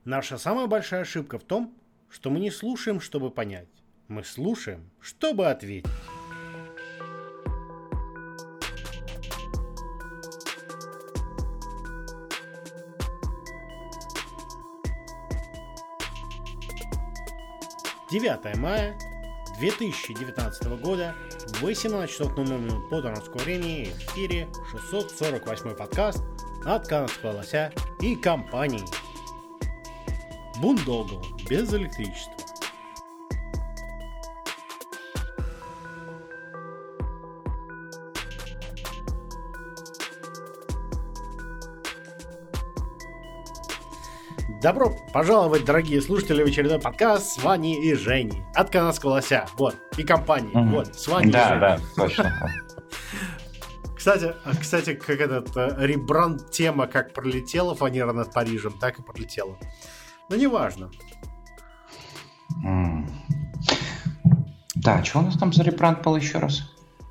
Наша самая большая ошибка в том, что мы не слушаем, чтобы понять. Мы слушаем, чтобы ответить. «9 мая 2019 года, 18 часов 00 минут по торонскому времени, в эфире 648 подкаст от канадского лося и компании Boondoggle без электричества». Добро пожаловать, дорогие слушатели, в очередной подкаст с Ваней и Женей от канадского лося, вот, и компании, вот, с Ваней и Женей. Да, точно. Кстати, как этот ребранд тема как пролетела фанера над Парижем, так и пролетела. Но неважно. Да, что у нас там за ребранд был еще раз?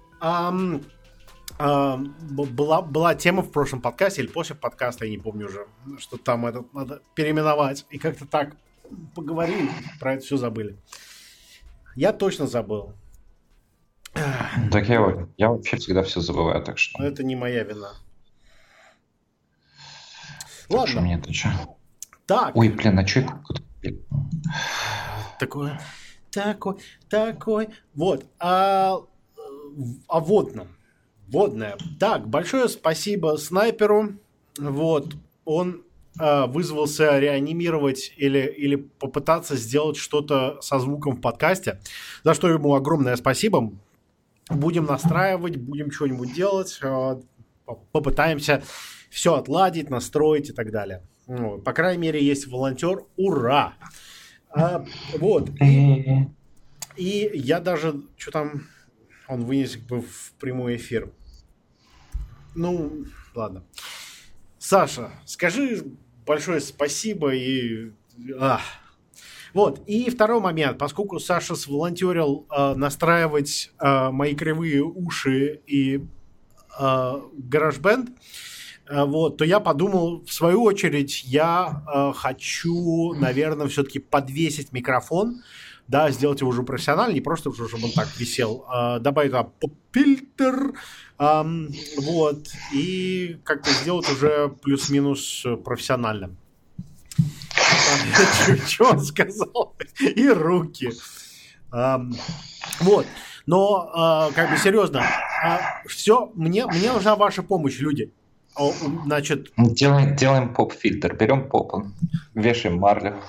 Была тема в прошлом подкасте или после подкаста, я не помню уже, что там это надо переименовать. И как-то так поговорили, про это все забыли. Я точно забыл. Так я вообще всегда все забываю, так что... Это не моя вина. Так Ладно. что мне-то что? Так. Ой, блин, а что это? Такой. Вот. О водном. Водное. Так, большое спасибо снайперу. Вот. Он вызвался реанимировать или попытаться сделать что-то со звуком в подкасте, за что ему огромное спасибо. Будем настраивать, будем что-нибудь делать, попытаемся все отладить, настроить и так далее. Вот. По крайней мере, есть волонтер. Ура! Вот. И я даже... Что там... Он вынес в прямой эфир. Ну, ладно. Саша, скажи большое спасибо и... Вот. И второй момент. Поскольку Саша сволонтерил настраивать мои кривые уши и GarageBand, вот, то я подумал, в свою очередь, я хочу, наверное, все-таки подвесить микрофон, да, сделать его уже профессионально, не просто, чтобы он так висел, добавить туда поп-фильтр, вот, и как-то сделать уже плюс-минус профессионально. Что он сказал? И руки. Вот. Но, как бы, серьезно, все, мне нужна ваша помощь, люди. Значит... Делаем поп-фильтр, берем поп, вешаем марлю.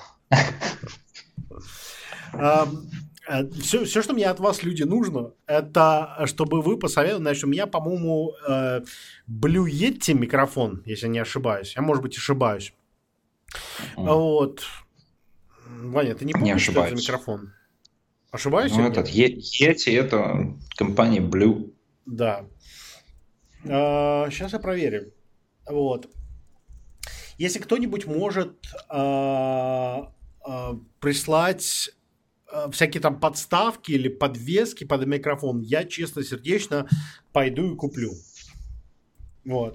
Все, что мне от вас, люди, нужно, это чтобы вы посоветовали, значит, у меня, по-моему, Blue Yeti микрофон, если не ошибаюсь. Я, может быть, ошибаюсь. Вот. Ваня, ты не помнишь, что это за микрофон? Ошибаюсь? Ну, этот Yeti, это компания Blue. Да. Сейчас я проверю. Вот. Если кто-нибудь может прислать всякие там подставки или подвески под микрофон, я честно-сердечно пойду и куплю. Вот.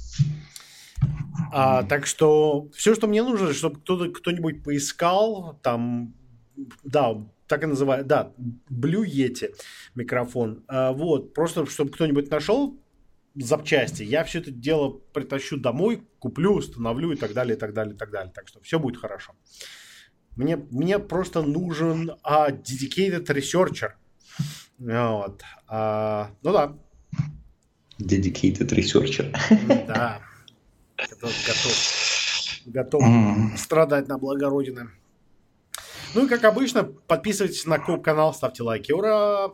Так что все, что мне нужно, чтобы кто-нибудь поискал, там, да, так и называют, да, Blue Yeti микрофон. Вот, просто чтобы кто-нибудь нашел запчасти, я все это дело притащу домой, куплю, установлю и так далее, и так далее, и так далее. Так что все будет хорошо. Мне просто нужен dedicated researcher. Вот. Ну да. Dedicated researcher. Да. Готов страдать на благо Родины. Ну и как обычно, подписывайтесь на Коп-канал, ставьте лайки. Ура!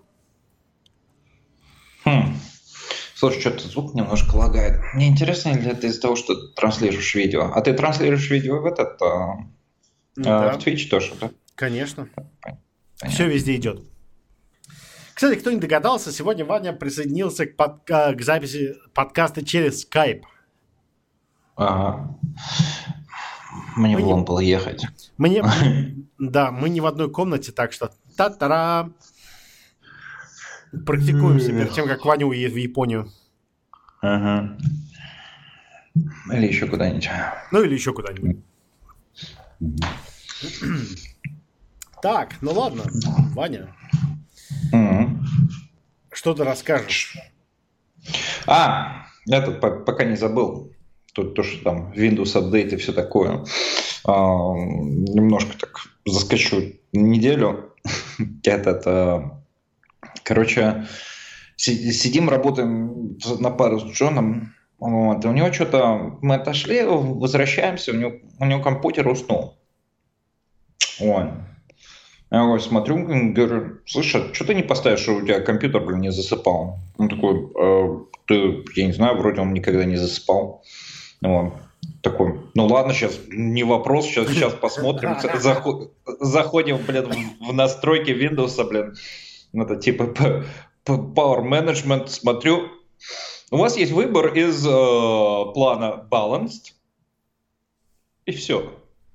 Слушай, что-то звук немножко лагает. Мне интересно, ли это из-за того, что ты транслируешь видео? А ты транслируешь видео в этот... Да. В Twitch тоже, да? Конечно. Понятно. Все везде идет. Кстати, кто не догадался, сегодня Ваня присоединился к записи подкаста через Skype. Ага. Мне в Лом было ехать. Да, мы не в одной комнате, так что та-тара. Практикуемся перед тем, как Ваня уедет в Японию. Ага. Или еще куда-нибудь. Ну, или еще куда-нибудь. Так, ну ладно, Ваня. Что ты расскажешь? Пока не забыл. То, что там Windows Update и все такое. Немножко так заскочу неделю. Короче, сидим, работаем на пару с Джоном. Вот, и у него что-то... Мы отошли, возвращаемся, у него компьютер уснул. Вот. Я его смотрю, говорю, слушай, что ты не поставишь, что у тебя компьютер, не засыпал? Он такой, я не знаю, вроде он никогда не засыпал. Вот. Такой, ну ладно, сейчас не вопрос, сейчас посмотрим. Заходим, в настройки Windows, это типа Power Management, смотрю. У вас есть выбор из плана Balanced, и все.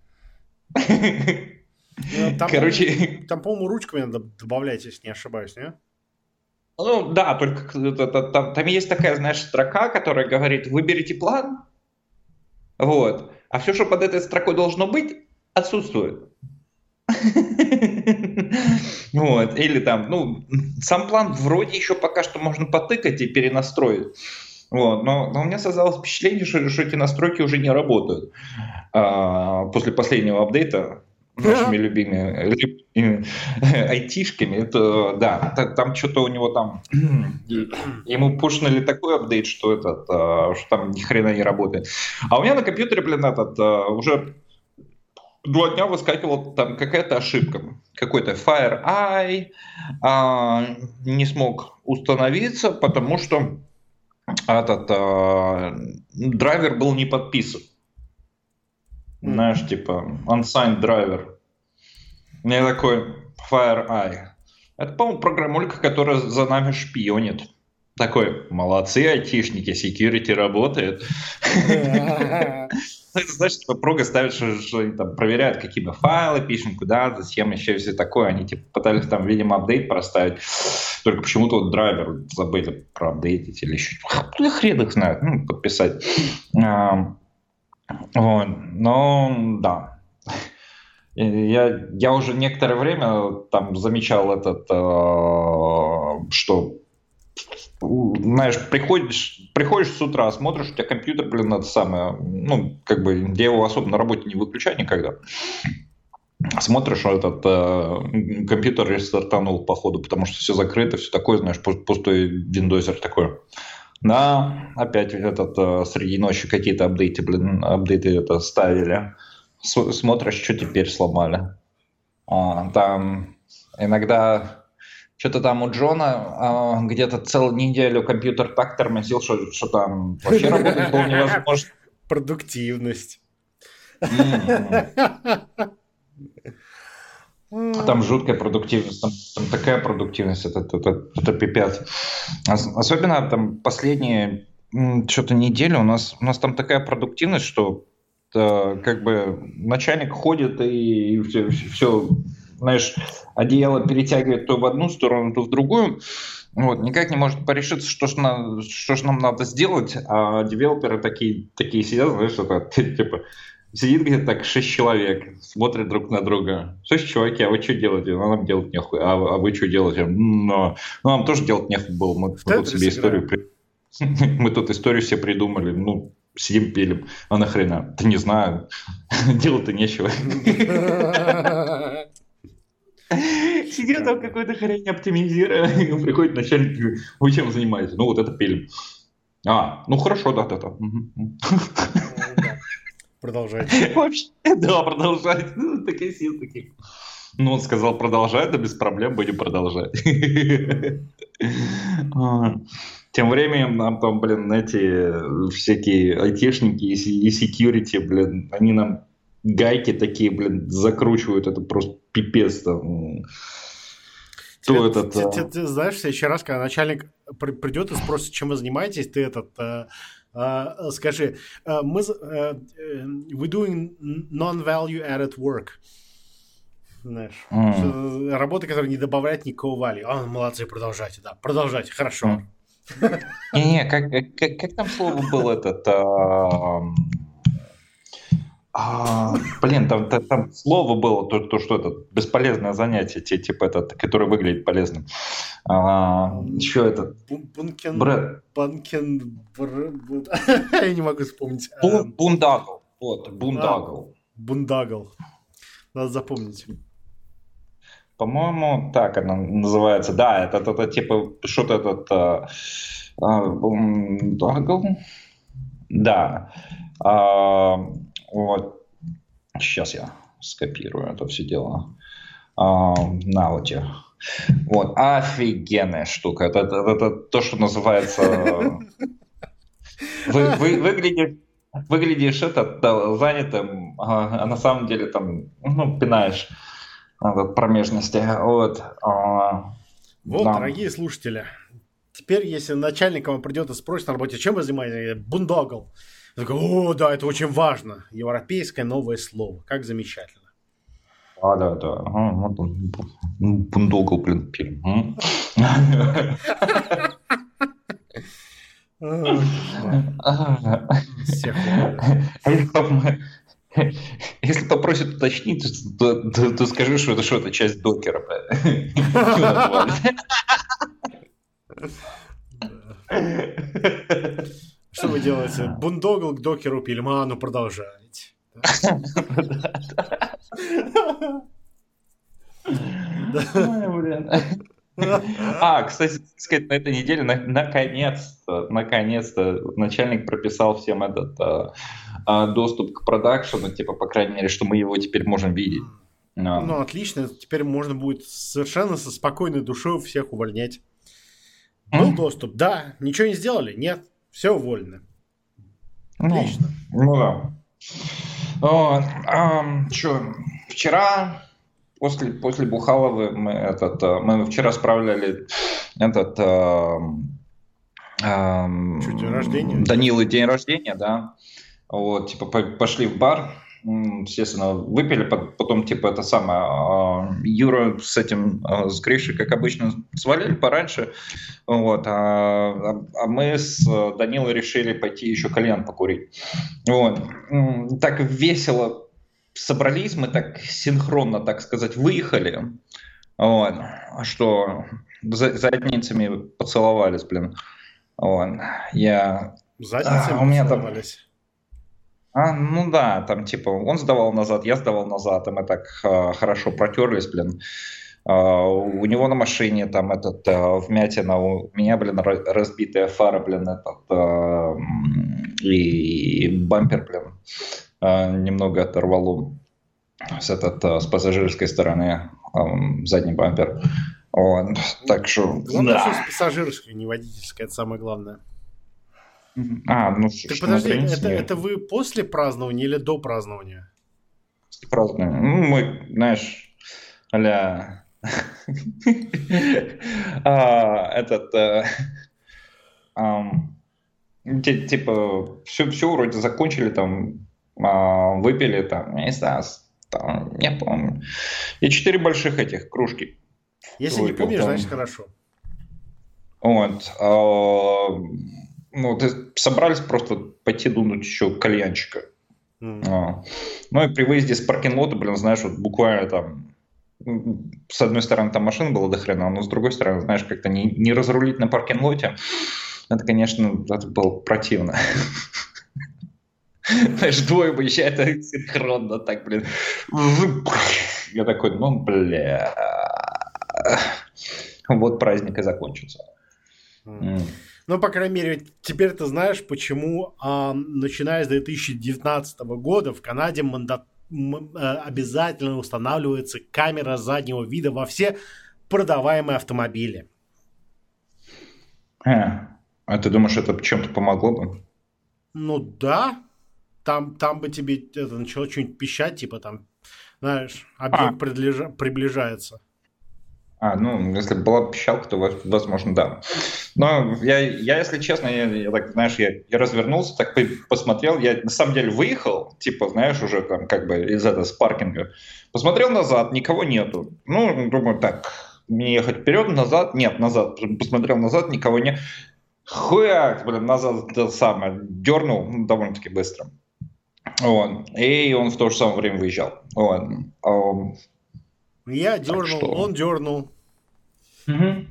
Короче... Там, по-моему, ручками надо добавлять, если не ошибаюсь, не? Ну, да, только там есть такая, знаешь, строка, которая говорит, выберите план, вот, а все, что под этой строкой должно быть, отсутствует. Вот, или там, сам план вроде еще пока что можно потыкать и перенастроить. Вот, но у меня создалось впечатление, что эти настройки уже не работают после последнего апдейта нашими любимыми айтишками. Это, да, там что-то у него там... Ему пушнули такой апдейт, что там ни хрена не работает. А у меня на компьютере, уже 2 дня выскакивала там какая-то ошибка. Какой-то FireEye не смог установиться, потому что драйвер был не подписан. Знаешь, типа unsigned драйвер. Мне такой FireEye. Это, по-моему, программулька, которая за нами шпионит. Такой, молодцы айтишники, security работает. Это значит, типа, прога ставит, что они там проверяют, какие мы файлы пишем, куда, зачем, еще все такое. Они типа пытались там, видимо, апдейт проставить, только почему-то вот драйвер забыли проапдейтить или еще. Хрен их знает, подписать. Вот, но да. Я уже некоторое время там замечал что, знаешь, приходишь с утра, смотришь, у тебя компьютер, это самое, я его особо на работе не выключаю никогда. Смотришь, что компьютер рестартанул по ходу, потому что все закрыто, все такое, знаешь, пустой виндозер такой. Да, опять среди ночи какие-то апдейты ставили. Смотришь, что теперь сломали. Там иногда что-то там у Джона где-то целую неделю компьютер так тормозил, что там вообще работать было невозможно. Продуктивность. Там жуткая продуктивность, там такая продуктивность, это пипец. Особенно там последние что-то недели у нас там такая продуктивность, что начальник ходит и все, знаешь, одеяло перетягивает то в одну сторону, то в другую. Вот, никак не может порешиться, что ж нам надо сделать, а девелоперы такие сидят, знаешь, типа... Сидит где-то так 6 человек, смотрят друг на друга. Слышь, чуваки, а вы что делаете? Ну, нам делать нехуй. А вы что делаете? Ну, нам тоже делать нехуй было. Мы тут себе Мы тут историю себе придумали. Сидим, пилим. А нахрена? Да не знаю. Делать-то нечего. Сидят там какой-то хрень оптимизируя. Приходит начальник, говорит, вы чем занимаетесь? Вот это пилим. Хорошо, да. Продолжайте. Вообще, да, продолжайте. Такие силы такие. Он сказал, продолжай, да без проблем будем продолжать. Тем временем там, эти всякие айтишники и security, они нам гайки такие, закручивают. Это просто пипец там. Ты знаешь, в следующий раз, когда начальник придет и спросит, чем вы занимаетесь, ты скажи, we doing non-value added work. Знаешь, работа, которая не добавляет никакого value. Молодцы, продолжайте, да, продолжайте, хорошо. Не, как там слово было Блин, там слово было, то, что это бесполезное занятие, типа этот, которое выглядит полезным. Еще этот Брэд. Я не могу вспомнить. Бундагл. Вот, бундагл. Бундагл. Надо запомнить. По-моему, так она называется. Да, это типа что-то этот бундагл. Да. Вот. Сейчас я скопирую это все дело. На вот тебе. Вот, офигенная штука. Это то, что называется... Выглядишь занятым, а на самом деле там, пинаешь промежности. Вот, да. Дорогие слушатели, теперь, если начальник вам придет и спросит на работе, чем вы занимаетесь, бундагл. О, да, это очень важно. Европейское новое слово. Как замечательно. Да. Бундогл, блин, фильм. Если попросят уточнить, то скажи, что это что-то часть докера. Что вы делаете? Бундогл к докеру пильману продолжаете. Кстати, на этой неделе наконец-то начальник прописал всем этот доступ к продакшену, типа, по крайней мере, что мы его теперь можем видеть. Ну, отлично. Теперь можно будет совершенно со спокойной душой всех увольнять. Был доступ? Да. Ничего не сделали? Нет. Все уволены. Отлично. Ну да. Вчера... После Бухаловы мы вчера справляли этот день рождения? Данилы день рождения, да. Вот, типа пошли в бар, естественно, выпили, потом типа это самое Юра с Гришей, как обычно, свалили пораньше, вот, а мы с Данилой решили пойти еще кальян покурить. Вот. Так весело собрались, мы так синхронно, так сказать, выехали, вот, что задницами поцеловались, блин. Вот. Задницами поцеловались? Ну да, там типа он сдавал назад, я сдавал назад, и мы так хорошо протерлись, блин. У него на машине там вмятина, у меня, блин, разбитая фара, блин, и бампер, блин, немного оторвало с пассажирской стороны, задний бампер. Вот, так что... Главное, что с пассажирской, не водительской, это самое главное. Так подожди, это вы после празднования или до празднования? После празднования. Мы, знаешь, а-ля... Типа, все вроде закончили, там, выпили, там, не знаю, не помню. И 4 больших этих кружки. Если не помнишь, значит хорошо. Вот. Собрались просто пойти дунуть еще кальянчика. Ну и при выезде с паркинг-лота, блин, знаешь, вот буквально там с одной стороны там машин было до хрена, но с другой стороны, знаешь, как-то не разрулить на паркинг-лоте, это, конечно, это было противно. Знаешь, двое выезжает синхронно так, блин. Я такой, бля. Вот праздник и закончится. Ну, по крайней мере, теперь ты знаешь, почему, начиная с 2019 года в Канаде обязательно устанавливается камера заднего вида во все продаваемые автомобили. А ты думаешь, это чем-то помогло бы? Ну да. Там бы тебе начало что-нибудь пищать, типа там, знаешь, объект приближается. Если бы была пищалка, то, возможно, да. Но я если честно, я так, знаешь, я развернулся, так посмотрел, я на самом деле выехал, типа, знаешь, уже там как бы с паркинга. Посмотрел назад, никого нету. Думаю, так, мне ехать вперед, назад? Нет, назад. Посмотрел назад, никого нет. Хуяк, блин, назад это самое, дернул довольно-таки быстро. Вот. И он в то же самое время выезжал. Вот. Я дернул, что... он дернул. Угу.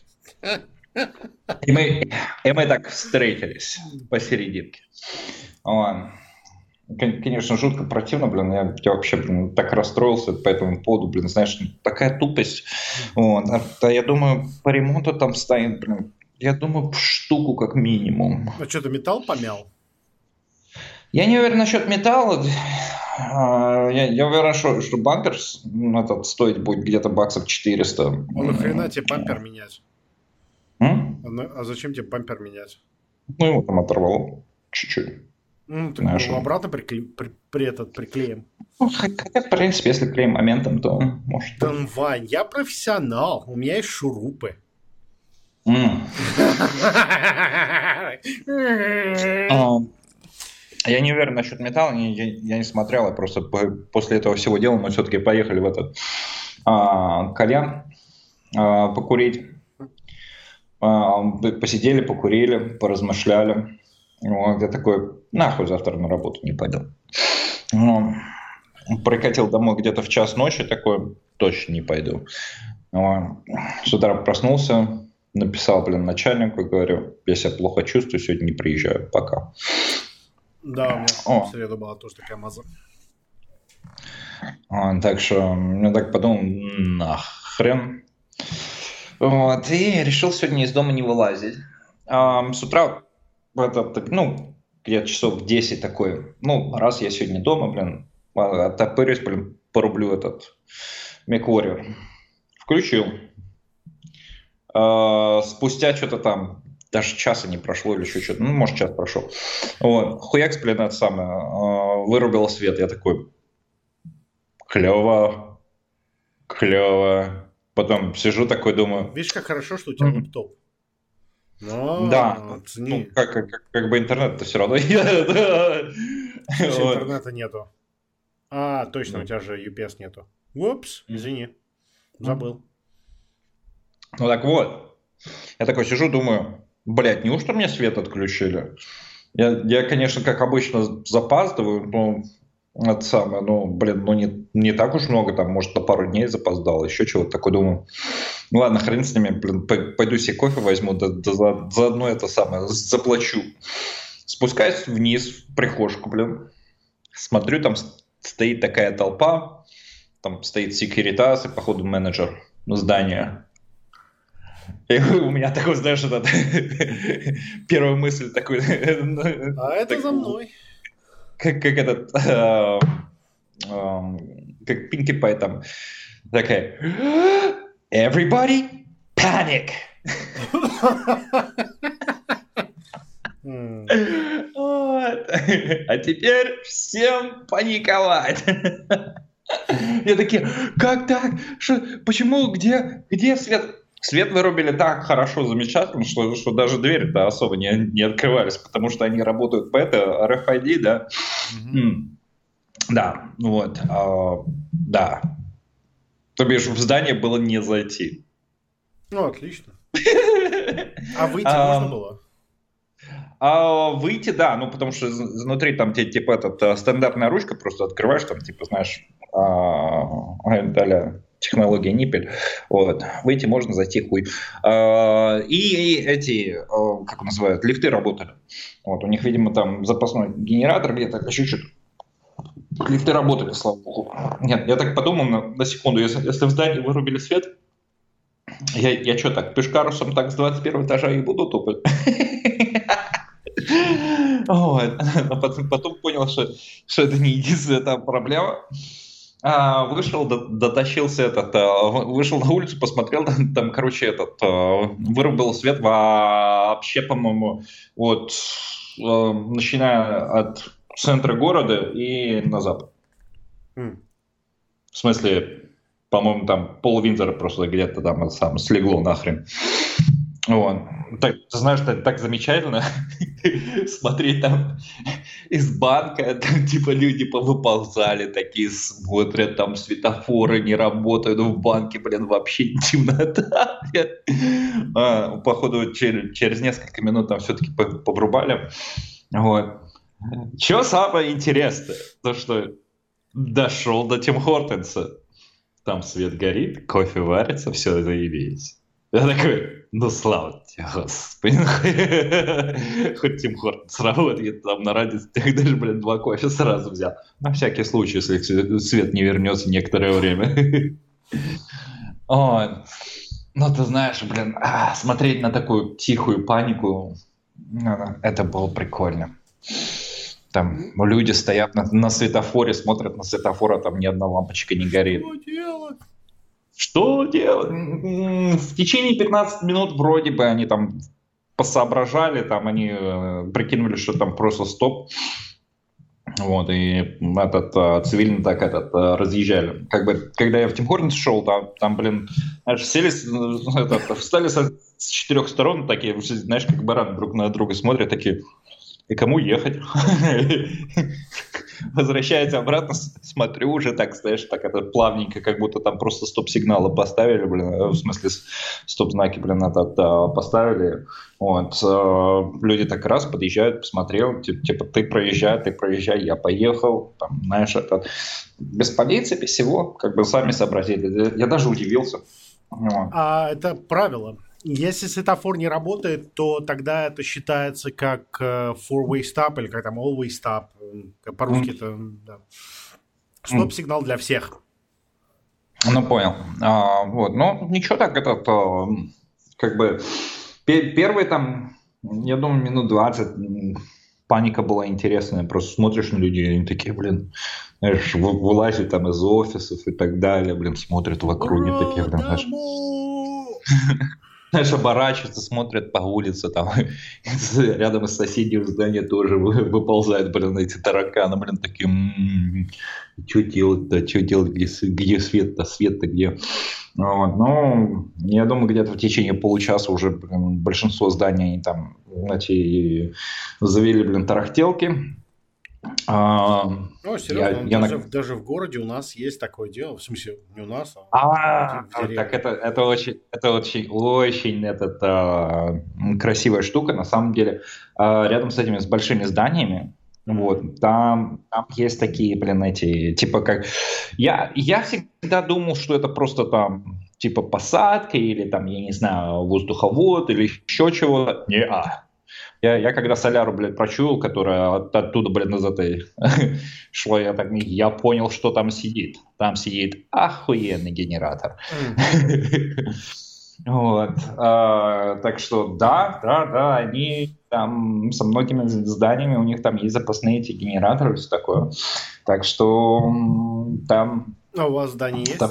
И мы так встретились посерединке. Вот. Конечно, жутко противно, блин, я вообще, блин, так расстроился по этому поводу, блин, знаешь, такая тупость. Вот. А я думаю, по ремонту там станет, блин, я думаю, штуку как минимум. А что, ты металл помял? Я не уверен насчет металла. Я уверен, что бампер этот стоить будет где-то баксов 400. А нахрена тебе бампер менять? А зачем тебе бампер менять? Ну, его там оторвало чуть-чуть. Ну, так его обратно приклеим. Ну, хотя, в принципе, если клеим моментом, то может... Да, Вань, я профессионал, у меня есть шурупы. Я не уверен насчет металла, я не смотрел, я просто после этого всего дела мы все-таки поехали в этот кальян покурить. Посидели, покурили, поразмышляли. Вот, я такой, нахуй завтра на работу не пойду. Прикатил домой где-то в час ночи, такой, точно не пойду. С утра проснулся, написал, начальнику, говорю, я себя плохо чувствую, сегодня не приезжаю, пока. Да, у меня в среду была тоже такая маза. Так что я так подумал, нахрен. Вот, и решил сегодня из дома не вылазить. С утра, где-то часов 10 такой, раз я сегодня дома, оттопырюсь, порублю этот MacWarrior. Включил. Спустя что-то там, даже часа не прошло или еще что-то, может час прошел. Вот, хуякс, это самое, вырубил свет, я такой, клево. Потом сижу такой, думаю... Видишь, как хорошо, что у тебя лэптоп. Да, как бы интернет-то все равно. Интернета нету. Точно, у тебя же UPS нету. Упс, извини, забыл. Так вот, я такой сижу, думаю, неужто мне свет отключили? Я, конечно, как обычно запаздываю, но... Это самое, не так уж много, там, может, на пару дней запоздал, еще чего-то такое, думаю. Ладно, хрен с ними, пойду себе кофе возьму, заодно это самое, заплачу. Спускаюсь вниз в прихожку, смотрю, там стоит такая толпа, там стоит секьюритас и, походу, менеджер здания. И у меня такой, знаешь, первая мысль такой... это за мной. Как этот, как Pinkie Pie там, такая, everybody panic. А теперь всем паниковать. Я такие, как так? Почему? Где свет? Свет вырубили так хорошо, замечательно, что даже двери-то особо не открывались, потому что они работают по RFID, да? Да, вот. Да. То бишь в здание было не зайти. Отлично. А выйти можно было? Выйти, да, потому что внутри там стандартная ручка, просто открываешь, там, знаешь, технология Ниппель. Вот. Выйти можно, зайти хуй. И эти, как называют, лифты работали. Вот. У них, видимо, там запасной генератор где-то, еще что-то. Лифты работали, слава богу. Нет, я так подумал на секунду, если в здании вырубили свет, я что так, пешкарусом так с 21 этажа и буду топать? Потом понял, что это не единственная там проблема. Вышел, дотащился вышел на улицу, посмотрел, там, вырубил свет вообще, по-моему, начиная от центра города и на запад. В смысле, по-моему, там пол Виндзора просто где-то там слегло нахрен. Вот. Так, ты знаешь, так замечательно смотреть там из банка, там люди повыползали, такие смотрят, там светофоры не работают, в банке, вообще темнота. Походу, через несколько минут там все-таки поврубали. Вот. Что самое интересное? То, что дошел до Тим Хортенса. Там свет горит, кофе варится, все заебись. Я такой, ну слава тебе, господи. Хоть Тим Хортенс работает там на радио, даже, блин, 2 кофе сразу взял. На всякий случай, если свет не вернется некоторое время. Ой. Ну, ты знаешь, блин, смотреть на такую тихую панику, это было прикольно. Там люди стоят на светофоре, смотрят на светофор, а там ни одна лампочка не горит. Что делать? Что делать? В течение 15 минут вроде бы они там посоображали, там они прикинули, что там просто стоп. Вот, и цивильно так разъезжали. Как бы, когда я в Тим Хортенс шел, там, блин, знаешь, встали с 4 сторон, такие, знаешь, как бараны друг на друга смотрят, такие, и кому ехать? Возвращаясь обратно, смотрю уже так, знаешь, так это плавненько, как будто там просто стоп-сигналы поставили, блин, в смысле стоп-знаки, блин, поставили. Вот. Люди так раз подъезжают, посмотрел, типа ты проезжай, я поехал, там, знаешь, это без полиции, без всего, как бы сами сообразили. Я даже удивился. А это правило. Если светофор не работает, то тогда это считается как four-way stop или как там all-way stop. По-русски это да. Стоп-сигнал для всех. Ну, понял. Вот. Ну, ничего так, как бы первые там, я думаю, минут 20 паника была интересная. Просто смотришь на людей, они такие, блин, знаешь, вылазят там из офисов и так далее, блин, смотрят в округе, такие, блин, знаешь... Знаешь, оборачиваются, смотрят по улице, там рядом из соседнего здания тоже выползают, блин, эти тараканы, блин, такие, что делать-то, где свет-то где? Вот. Ну, я думаю, где-то в течение получаса уже, блин, большинство зданий они там, знаете, завели, блин, тарахтелки. Ну, серьезно, даже в городе у нас есть такое дело, в смысле, не у нас, так это очень красивая штука, на самом деле. Рядом с этими с большими зданиями, вот, там есть такие, блин, эти, типа как... Я всегда думал, что это просто там, типа посадка или там, я не знаю, воздуховод или еще чего-то. Не-а. Я когда соляру, блядь, прочуял, которая оттуда, блядь, из этой шла, я понял, что там сидит. Там сидит охуенный генератор. Вот. Так что да, они там со многими зданиями, у них там есть запасные эти генераторы и все такое. Так что там... А у вас здание есть?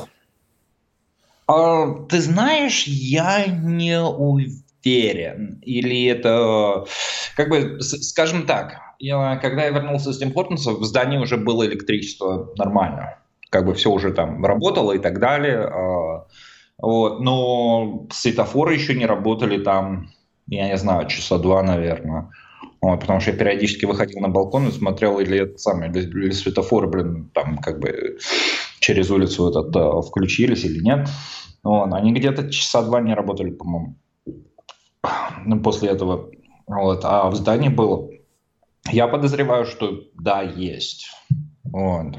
Ты знаешь, я не уверен. Или это... Как бы, скажем так, когда я вернулся из Тим Хортенса, в здании уже было электричество нормально. Как бы все уже там работало и так далее. Вот, но светофоры еще не работали там, я не знаю, часа 2, наверное. Вот, потому что я периодически выходил на балкон и смотрел, или светофоры, блин, там как бы через улицу включились или нет. Вот, они где-то часа 2 не работали, по-моему, после этого. Вот, а в здании было. Я подозреваю, что да, есть. Вот.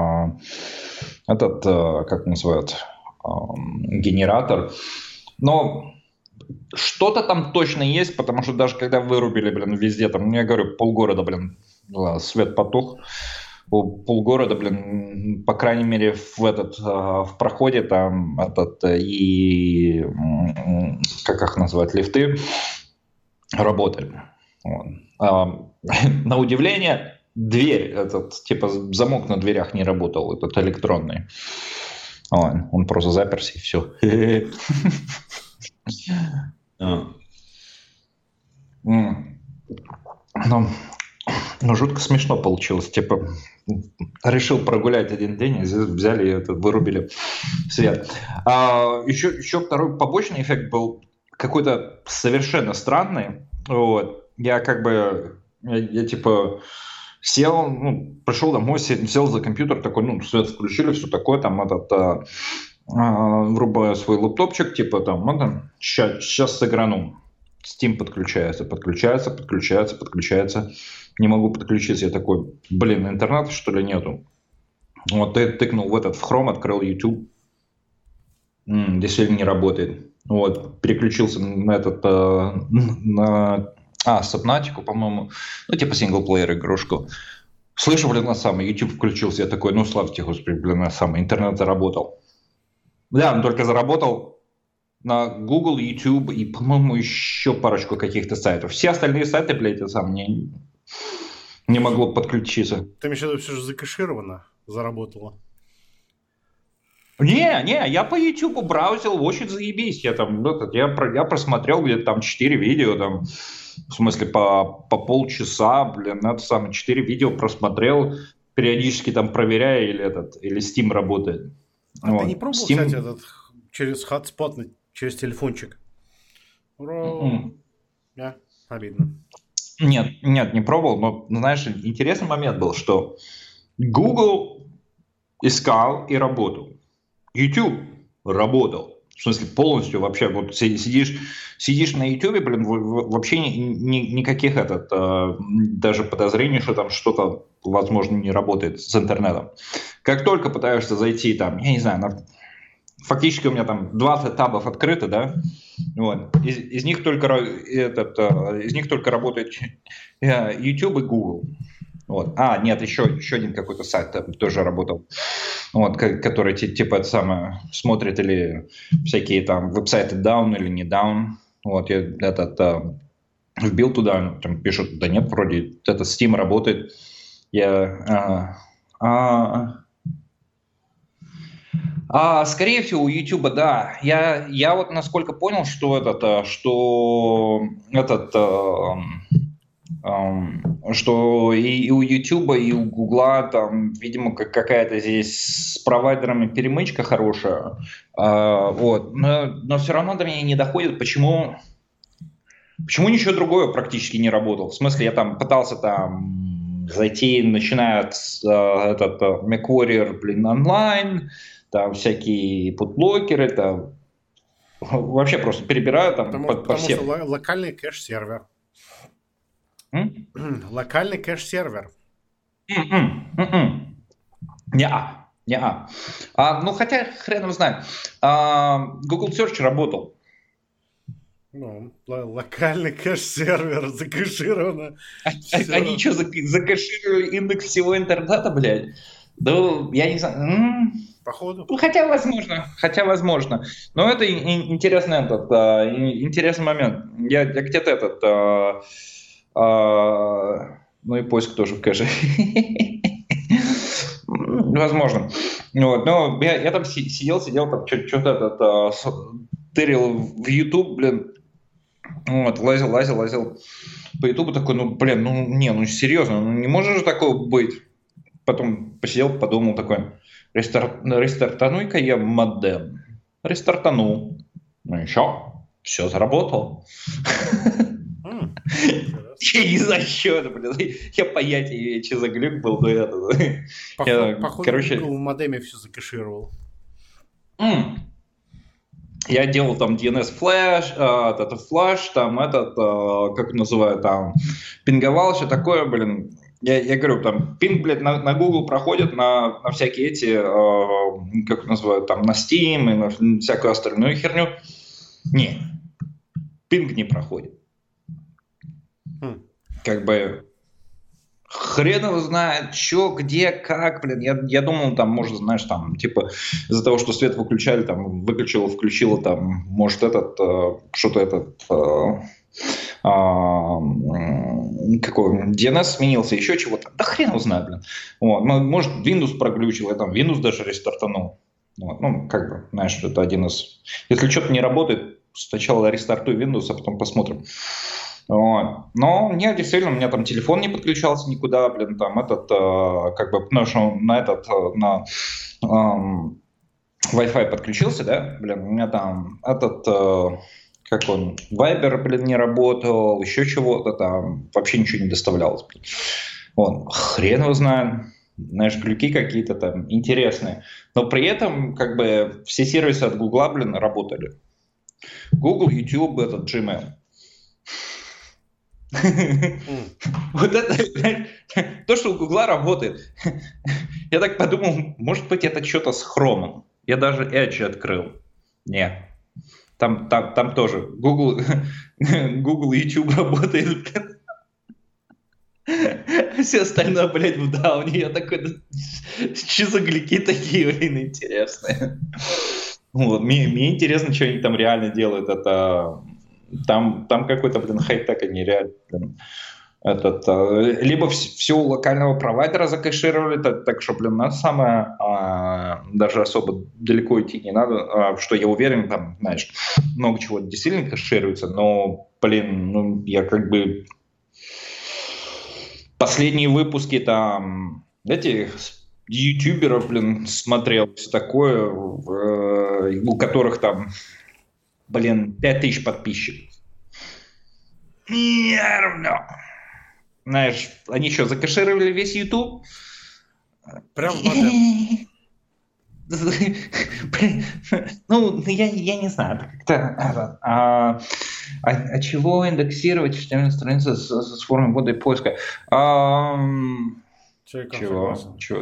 Как называют, генератор. Но что-то там точно есть, потому что даже когда вырубили, блин, везде, там, я говорю, полгорода, блин, свет потух. Полгорода, блин, по крайней мере, в проходе там и, как их называют, лифты работали. Вот. На удивление, дверь, типа замок на дверях не работал, этот электронный. Он просто заперся и все. Ну, жутко смешно получилось. Типа, решил прогулять один день, взяли и вырубили свет. Еще второй побочный эффект был какой-то совершенно странный. Вот. Я типа сел, пришел домой, сел за компьютер, такой, свет включили, все такое, там врубаю свой лэптопчик, типа там, сейчас сыграну. Steam подключается. Не могу подключиться. Я такой, блин, интернета что ли нету? Вот ты тыкнул в Chrome, открыл YouTube. Действительно не работает. Вот, переключился на Subnautica, по-моему, ну, типа синглплеер игрушку. Слышу, блин, YouTube включился. Я такой, ну, слава тебе, Господи, блин, интернет заработал. Да, он только заработал на Google, YouTube и, по-моему, еще парочку каких-то сайтов. Все остальные сайты, блядь, не могло подключиться. Ты имеешь в виду, все же закэшировано, заработало? Не, я по YouTube браузил, очень заебись. Я просмотрел где-то там 4 видео, там, в смысле, по полчаса, блин, 4 видео просмотрел, периодически там проверяя, или Steam работает. А вот. Ты не пробовал, Steam... кстати, через hotspot, через телефончик? Да, обидно. Нет, не пробовал, но, знаешь, интересный момент был, что Google искал и работал. YouTube работал. В смысле, полностью вообще. Вот сидишь на YouTube, блин, вообще никаких даже подозрений, что там что-то, возможно, не работает с интернетом. Как только пытаешься зайти там, я не знаю, фактически у меня там 20 табов открыто, да, вот. Из них только работает YouTube и Google. Вот. Нет, еще один какой-то сайт тоже работал, вот, который типа это самое смотрит или всякие там веб-сайты down или не down. Вот, я вбил туда, там пишут, да нет, вроде этот Steam работает. Скорее всего, у YouTube, да. Я вот насколько понял, что что и у YouTube, и у Google там, видимо, какая-то здесь с провайдерами перемычка хорошая. Вот. Но все равно до меня не доходит, почему ничего другое практически не работало. В смысле, я там пытался зайти, начиная с MacWarrior, онлайн, там всякие путлокеры, там вообще просто перебираю там по всем. Потому что локальный кэш-сервер. Локальный кэш-сервер. Не-а. Ну, хотя хрен его знает. Google Search работал. Ну, локальный кэш-сервер закэшировано. Они что, закэшировали индекс всего интернета, блядь? Ну, я не знаю. Походу. Ну, хотя возможно. Но это интересный момент. Я где-то ну и поиск тоже в кэше. Возможно. Вот, но я там сидел, там что-то тырил в YouTube, блин. Вот, лазил по YouTube, такой, серьезно, не может же такого быть. Потом посидел, подумал такой, рестартану-ка я модем. Рестартанул. Ну и что? Все заработало. Я не за счет, блин. Я понятия не имею, что за глюк был до этого. Походу, Google в модеме все закэшировал. Я делал там DNS флэш, флэш, там как называют, там, пинговал, все такое, блин. Я говорю, там, пинг, блядь, на Google проходит, на всякие эти, как называют, там, на Steam и на всякую остальную херню. Не, пинг не проходит. Как бы хрен его знает, что, где, как, блин. Я думал, там, может, знаешь, там, типа, из-за того, что свет выключали, там, выключил, включил, там, может, какой DNS сменился, еще чего-то. Да хрен его знает, блин. Вот. Может, Windows проглючил, я там Windows даже рестартанул. Вот. Ну, как бы, знаешь, это один из... Если что-то не работает, сначала рестартуй Windows, а потом посмотрим. Вот. Но нет, действительно, у меня там телефон не подключался никуда, блин, там как бы, потому что на Wi-Fi подключился, да, блин, у меня там как он, Viber, блин, не работал, еще чего-то там, вообще ничего не доставлялось, блин. Вот, хрен его знает, знаешь, глюки какие-то там интересные, но при этом, как бы, все сервисы от Google, блин, работали. Google, YouTube, Gmail. Вот это, то, что у Гугла работает. Я так подумал, может быть, это что-то с хромом. Я даже Edge открыл. Не. Там тоже Google и YouTube работает. Все остальное, блядь, в дауне. Я такой, что за глюки такие, блин, интересные. Вот. Мне интересно, что они там реально делают. Это там какой-то, блин, хай-тек, они реально, блин, либо все у локального провайдера закэшировали, так что, блин, нас самое, даже особо далеко идти не надо, что я уверен, там, знаешь, много чего действительно кэшируется, но, блин, ну, я как бы последние выпуски там этих ютуберов, блин, смотрел, все такое, у которых там, блин, 5000 подписчиков. Нервно. Знаешь, они что, закэшировали весь YouTube? Прям в модем. Ну, я не знаю, как-то... А чего индексировать HTML страницу с формой ввода и поиска? Чего?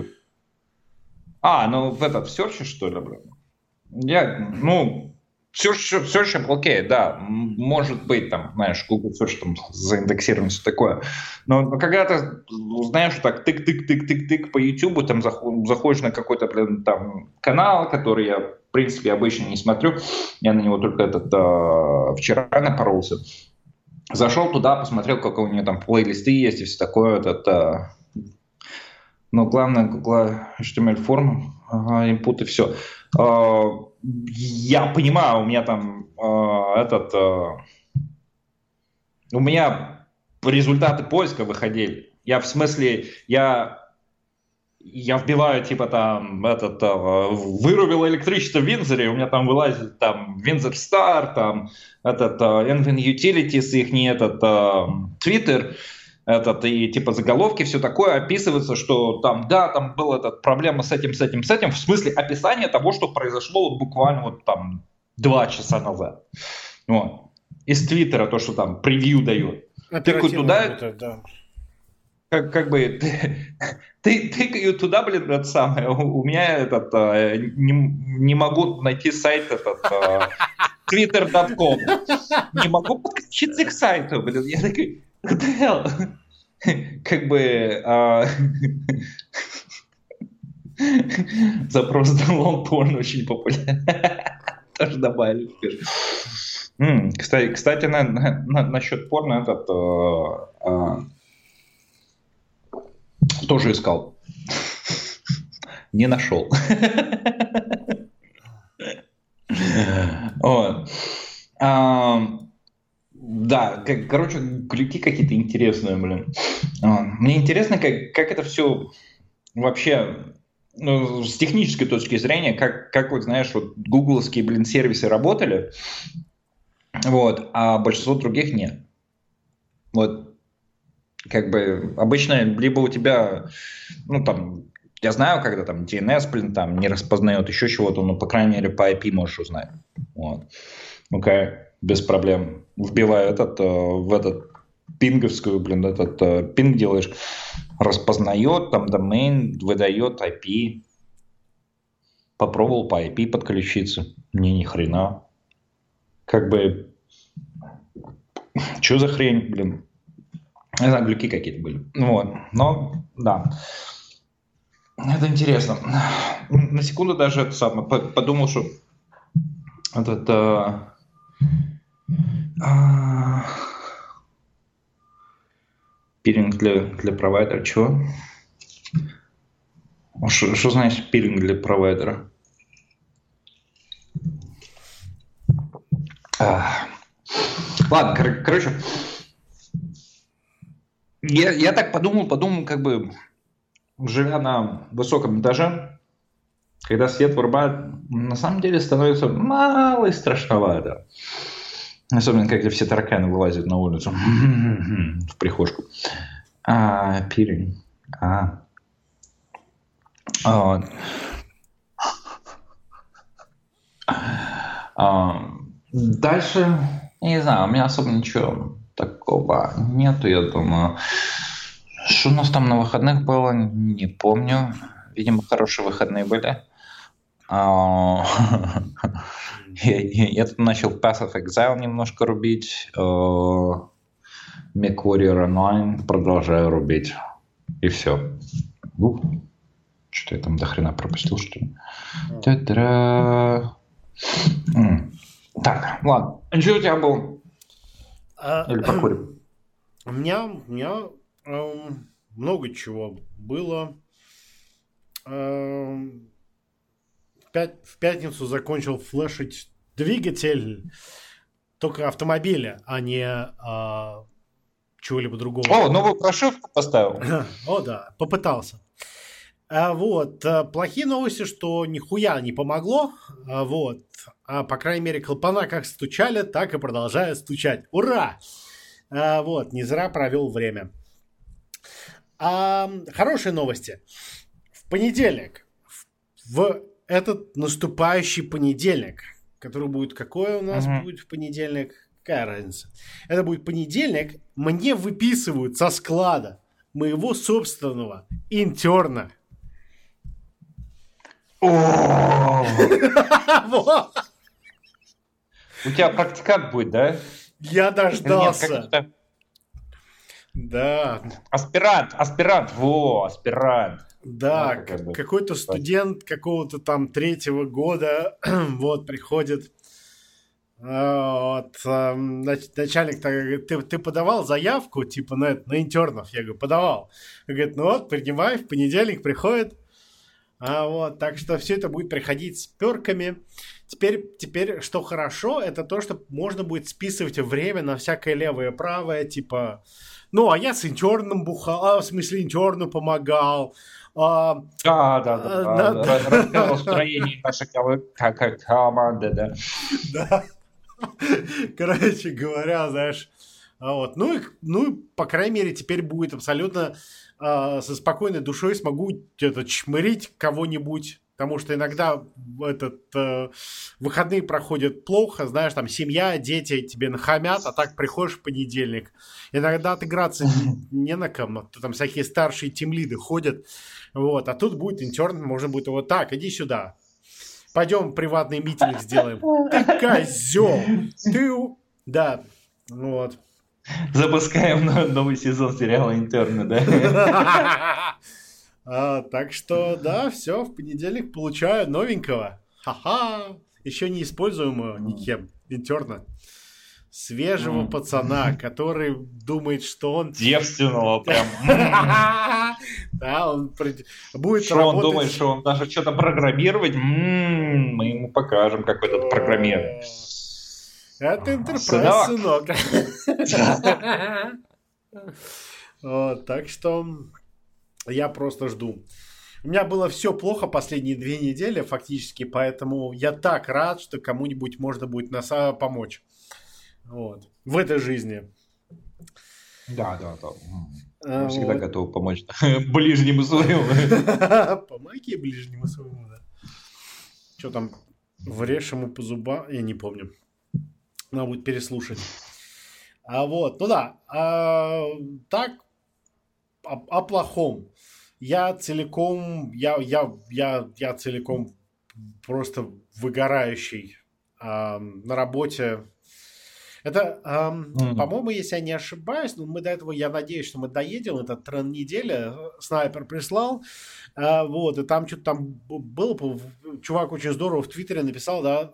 Ну в этот, в Search, что ли, блин? Search окей, да, может быть, там, знаешь, Google Search там заиндексирован, все такое. Но когда ты, знаешь, так тык-тык-тык-тык-тык по YouTube, там заходишь на какой-то, блин, там канал, который я, в принципе, обычно не смотрю, я на него только вчера напоролся. Зашел туда, посмотрел, какие у него там плейлисты есть и все такое, но главное, Google HTML-форма, input и все. Я понимаю, у меня там у меня результаты поиска выходили. Я в смысле, я вбиваю типа там вырубил электричество в Виндзоре, у меня там вылазит там Windsor Star, там Envin Utilities, их Twitter, и типа заголовки, все такое описывается, что там, да, там была проблема с этим, в смысле описания того, что произошло вот буквально вот там 2 часа назад. Вот. Из Твиттера то, что там превью дает. Тыкаю туда, да. как бы тыкаю туда, блин, это самое, у меня не могу найти сайт twitter.com. Не могу подключиться к сайту, блин, я такой... What the hell? Как бы запрос long porn очень популярен. Тоже добавили. Кстати, насчет порно тоже искал. Не нашел. Да, короче, глюки какие-то интересные, блин. Мне интересно, как это все вообще, ну, с технической точки зрения, как вот, знаешь, вот гугловские, блин, сервисы работали, вот, а большинство других нет. Вот, как бы, обычно либо у тебя, ну, там, я знаю, когда там DNS, блин, там не распознает еще чего-то, но, по крайней мере, по IP можешь узнать. Вот. Ну-ка, без проблем. Вбиваю в этот пинговскую, блин, пинг делаешь, распознает, там домен, выдает IP. Попробовал по IP подключиться. Ни хрена. Как бы, что за хрень, блин. Не знаю, глюки какие-то были. Вот, но, да. Это интересно. На секунду даже это самое подумал, что пиринг для провайдера. Чего? Что значит пиринг для провайдера? Ладно, короче. Я так подумал, как бы, живя на высоком этаже, когда свет вырубает, на самом деле становится мало и страшновато. Особенно, когда все тараканы вылазят на улицу в прихожку. Пиринг. Дальше, я не знаю, у меня особо ничего такого нету, я думаю. Что у нас там на выходных было, не помню. Видимо, хорошие выходные были. Я тут начал Path of Exile немножко рубить. MechWarrior Online продолжаю рубить. И все. Что-то я там до хрена пропустил, что ли? Та-да-да. Так, ладно. Что у тебя было? Или покурим? У меня много чего было. В пятницу закончил флешить двигатель только автомобиля, а не чего-либо другого. О, новую прошивку поставил? О, да, попытался. Вот. Плохие новости, что нихуя не помогло. Вот. По крайней мере, клапана как стучали, так и продолжают стучать. Ура! Вот. Не зря провел время. Хорошие новости. В понедельник, в этот наступающий понедельник, который будет... Какой у нас будет в понедельник? Какая разница? Это будет понедельник. Мне выписывают со склада моего собственного интерна. У тебя практикант будет, да? Я дождался. Да. Аспирант. Да, какой-то студент какого-то там 3-го года вот приходит. Вот, начальник говорит, ты подавал заявку типа на интернов? Я говорю, подавал. Он говорит, ну вот, принимай, в понедельник приходит. Вот, так что все это будет приходить с перками. Теперь, что хорошо, это то, что можно будет списывать время на всякое левое и правое, типа, ну, а я с интерном бухал, в смысле интерну помогал. Да. Рассказал строение нашей команды, да. Да. Короче говоря, знаешь, вот. Ну, по крайней мере, теперь будет абсолютно со спокойной душой смогу чмырить кого-нибудь, потому что иногда выходные проходят плохо, знаешь, там семья, дети тебе нахамят, а так приходишь в понедельник. Иногда отыграться не на ком, там всякие старшие тимлиды ходят, вот, а тут будет интерн, можно будет его так, иди сюда. Пойдем приватный митинг сделаем. Ты козел! Да, вот. Запускаем новый сезон сериала «Интерны», да? Так что, да, все, в понедельник получаю новенького. Ха-ха! Еще не используемого никем. Интерна. Свежего пацана, который думает, что он... Девственного прям. Да, он будет что работать... он думает, что он даже что-то программировать? Мы ему покажем, как это программировать. Это Enterprise, сынок. Вот, так что я просто жду. У меня было все плохо последние 2 недели фактически, поэтому я так рад, что кому-нибудь можно будет нас помочь. Вот. В этой жизни. Да. Я всегда готов помочь ближнему своему. Помоги ближнему своему, да. Что там, врежь ему по зубам? Я не помню. Надо будет переслушать. Вот, ну да. Так, о плохом. Я целиком просто выгорающий на работе. Это, по-моему, если я не ошибаюсь, мы до этого, я надеюсь, что мы доедем, этот тренд недели, снайпер прислал, вот, и там что-то там было, чувак очень здорово в Твиттере написал, да,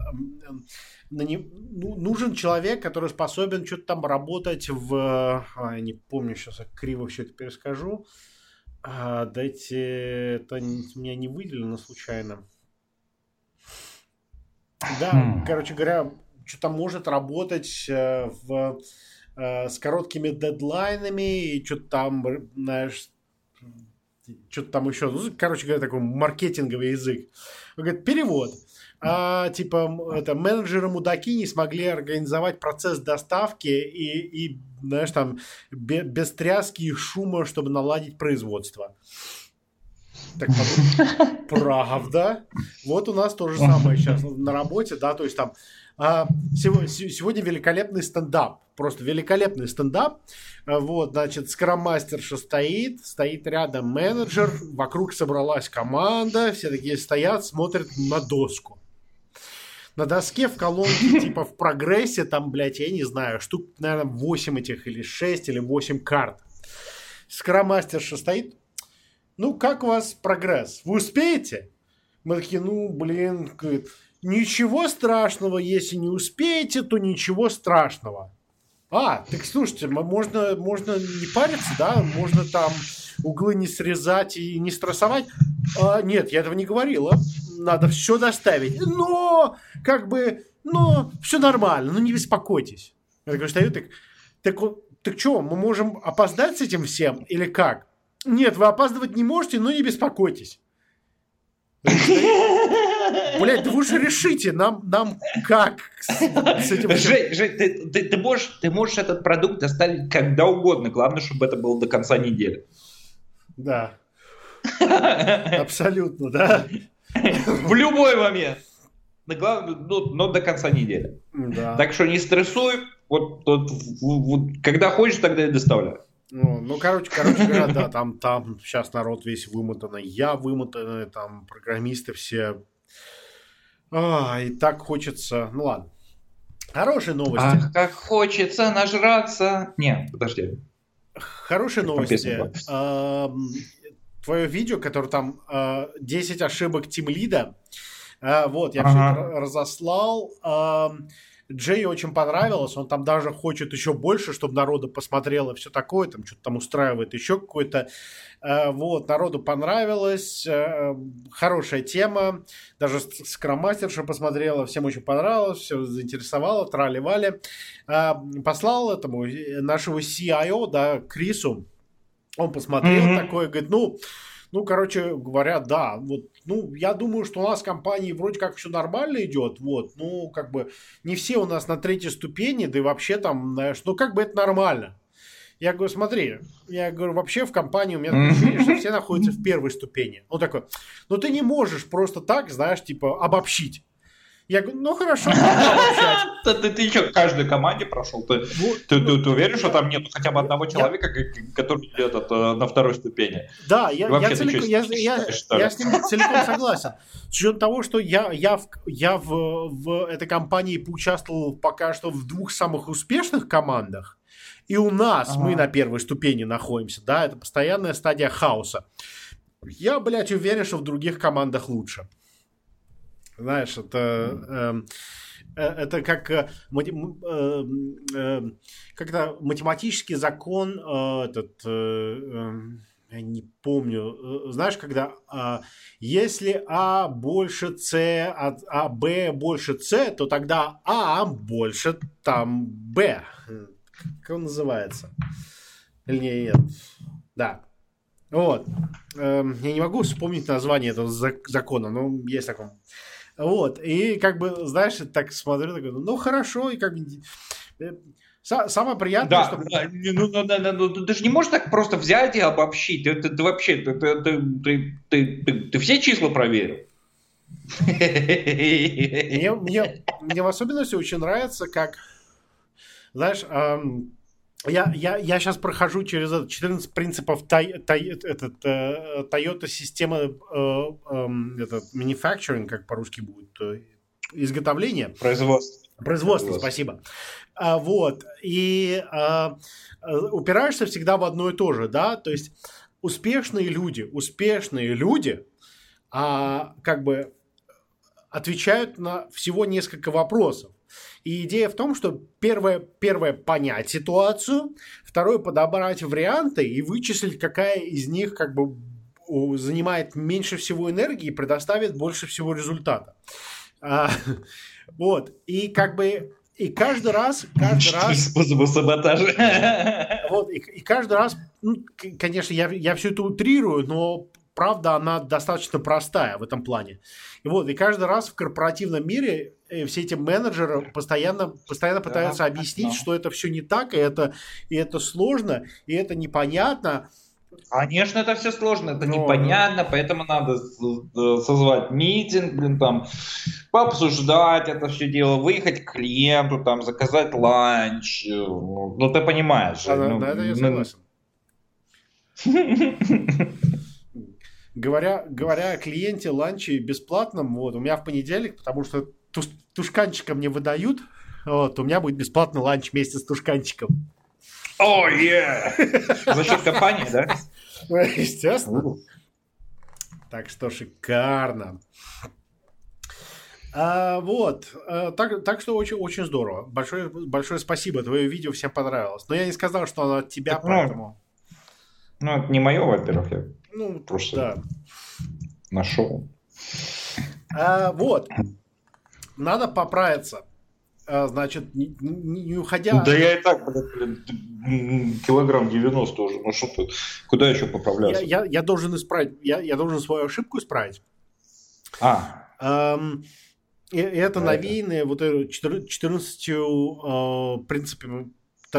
нужен человек, который способен что-то там работать я не помню, сейчас я криво все это перескажу, дайте, это у меня не выделено случайно. Да, короче говоря, что-то может работать с короткими дедлайнами и что-то там, знаешь, что-то там еще. Ну, короче говоря, такой маркетинговый язык. Он говорит, перевод. Менеджеры-мудаки не смогли организовать процесс доставки и знаешь, там, без тряски и шума, чтобы наладить производство. Так подумал, правда. Вот у нас то же самое сейчас на работе, да, то есть там сегодня великолепный стендап, просто великолепный стендап. Вот, значит, скрам-мастерша стоит рядом менеджер, вокруг собралась команда, все такие стоят, смотрят на доску. На доске в колонке, типа в прогрессе, там, блядь, я не знаю, штук, наверное, 8 этих, или 6, или 8 карт. Скрам-мастерша стоит. Ну, как у вас прогресс? Вы успеете? Мы такие, ну, блин, ничего страшного, если не успеете, то ничего страшного. Так слушайте, можно не париться, да? Можно там углы не срезать и не стрессовать. Нет, я этого не говорила. Надо все доставить. Но, все нормально, не беспокойтесь. Я такой стою, так что, мы можем опоздать с этим всем или как? Нет, вы опаздывать не можете, но не беспокойтесь. Блять, да вы же решите, нам как с этим... Жень, ты можешь этот продукт доставить когда угодно, главное, чтобы это было до конца недели. Да. Абсолютно, да. В любой момент. Но до конца недели. Да. Так что не стрессуй, вот когда хочешь, тогда и доставляй. Короче говоря, да, там сейчас народ весь вымотанный, я вымотанный, там программисты все. И так хочется. Ну ладно. Хорошие новости. Ах, как хочется нажраться. Не, подожди. Хорошие новости. Твое видео, которое там 10 ошибок тимлида. Вот, я все это разослал. Джею очень понравилось, он там даже хочет еще больше, чтобы народу посмотрело, все такое, там что-то там устраивает еще какое-то. Вот, народу понравилось, хорошая тема, даже скрам-мастерша посмотрела, всем очень понравилось, все заинтересовало, трали-вали. Послал этому нашего CIO, да, Крису, он посмотрел такой, говорит, короче говоря, да, вот, я думаю, что у нас в компании вроде как все нормально идет, вот, не все у нас на 3-й ступени, да и вообще там, знаешь, это нормально. Я говорю, смотри, вообще в компании у меня такое ощущение, что все находятся в 1-й ступени. Он такой, ты не можешь просто так, знаешь, типа, обобщить. Я говорю, хорошо, Ты что, в каждой команде прошел? Ты уверен, что там нет хотя бы одного человека, который идет на 2-й ступени? Да, я с ним целиком согласен. С учетом того, что я в этой компании поучаствовал пока что в 2 самых успешных командах, и у нас мы на 1-й ступени находимся, да, это постоянная стадия хаоса. Я, блядь, уверен, что в других командах лучше. Знаешь, это как как-то математический закон, я не помню, знаешь, когда если А больше С, а Б больше С, то тогда А больше там Б. Как он называется? Или нет? Да. Вот. Я не могу вспомнить название этого закона, но есть такое. Вот, и знаешь, так смотрю, такой, хорошо, и самое приятное, да, что... Да, ты же не можешь так просто взять и обобщить, ты вообще, ты все числа проверил? Мне в особенности очень нравится, как, знаешь, я сейчас прохожу через 14 принципов Toyota системы manufacturing, как по-русски будет, изготовление. Производство, спасибо. Вот. И упираешься всегда в одно и то же, да, то есть успешные люди отвечают на всего несколько вопросов. И идея в том, что первое понять ситуацию, второе подобрать варианты и вычислить, какая из них занимает меньше всего энергии и предоставит больше всего результата. Вот. И каждый раз... Способы саботажа. Вот. И каждый раз, конечно, я все это утрирую, но правда, она достаточно простая в этом плане. И каждый раз в корпоративном мире все эти менеджеры постоянно пытаются объяснить, что это все не так, и это сложно, и это непонятно. Конечно, это все сложно, это непонятно, поэтому надо созвать митинг, там, пообсуждать это все дело, выехать к клиенту, там, заказать ланч. Ну, ты понимаешь. На это я согласен. Говоря о клиенте ланче бесплатном, вот, у меня в понедельник, потому что тушканчика мне выдают, вот, у меня будет бесплатный ланч вместе с тушканчиком. О, За счет компании, да? Естественно. Так что шикарно. Вот. Так что очень здорово. Большое спасибо. Твое видео всем понравилось. Но я не сказал, что оно от тебя, поэтому... Ну, это не мое, во-первых. Я просто нашел. Вот. Надо поправиться. Значит, не уходя... Да я и так, килограмм 90 уже. Ну что ты? Куда еще поправляться? Я должен исправить. Я должен свою ошибку исправить. Это навеянное вот 14 принципами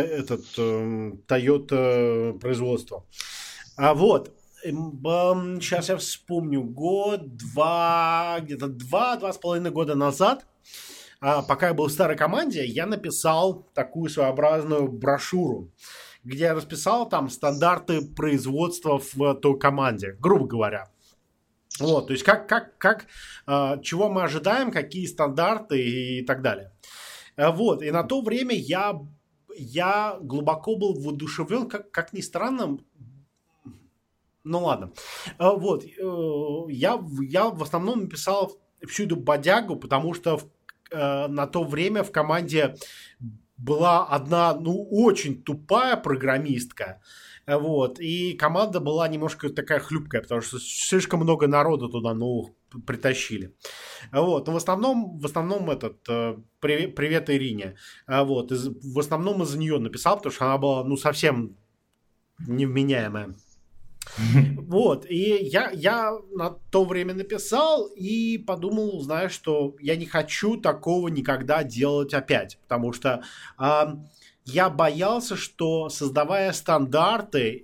Toyota производства. Вот. Сейчас я вспомню. Где-то 2,5 года назад, пока я был в старой команде, я написал такую своеобразную брошюру, где я расписал там стандарты производства в той команде, грубо говоря. Вот, то есть чего мы ожидаем, какие стандарты и так далее. Вот, и на то время я глубоко был воодушевлен, как ни странно. Ну ладно. Вот, я в основном написал всю эту бодягу, потому что на то время в команде была одна, очень тупая программистка. Вот, и команда была немножко такая хлюпкая, потому что слишком много народу туда, притащили. Вот, но в основном привет Ирине. Вот, в основном из-за нее написал, потому что она была, совсем невменяемая. Вот, и я на то время написал и подумал, знаешь, что я не хочу такого никогда делать опять, потому что я боялся, что, создавая стандарты,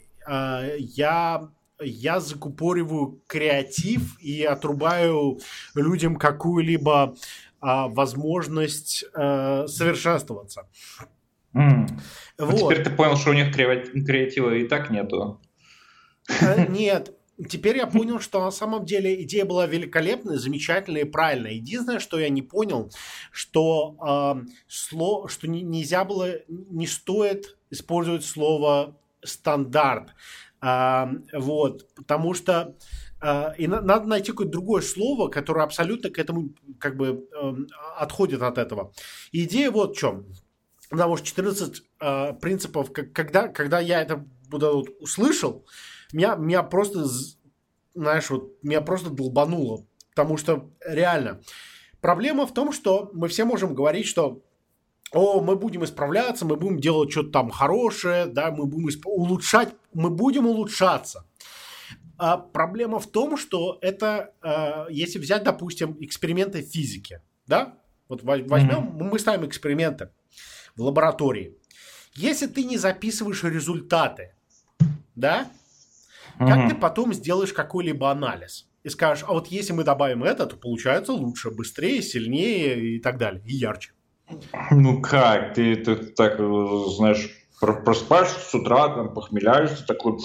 я закупориваю креатив и отрубаю людям какую-либо возможность совершенствоваться. Вот. Теперь ты понял, что у них креатива и так нету. Нет. Теперь я понял, что на самом деле идея была великолепная, замечательная и правильная. Единственное, что я не понял, что нельзя было, не стоит использовать слово стандарт. Вот, потому что и надо найти какое-то другое слово, которое абсолютно к этому отходит от этого. И идея вот в чем. Потому что 14 принципов, когда я это услышал, меня просто, знаешь, меня просто долбануло. Потому что реально проблема в том, что мы все можем говорить, что мы будем исправляться, мы будем делать что-то там хорошее, да, мы будем улучшать, мы будем улучшаться. А проблема в том, что это, если взять, допустим, эксперименты в физике, да, вот возьмем, мы ставим эксперименты в лаборатории. Если ты не записываешь результаты, да, как ты потом сделаешь какой-либо анализ и скажешь, а вот если мы добавим это, то получается лучше, быстрее, сильнее и так далее, и ярче. Ну как, ты так, знаешь, просыпаешься с утра, там, похмеляешься, такой...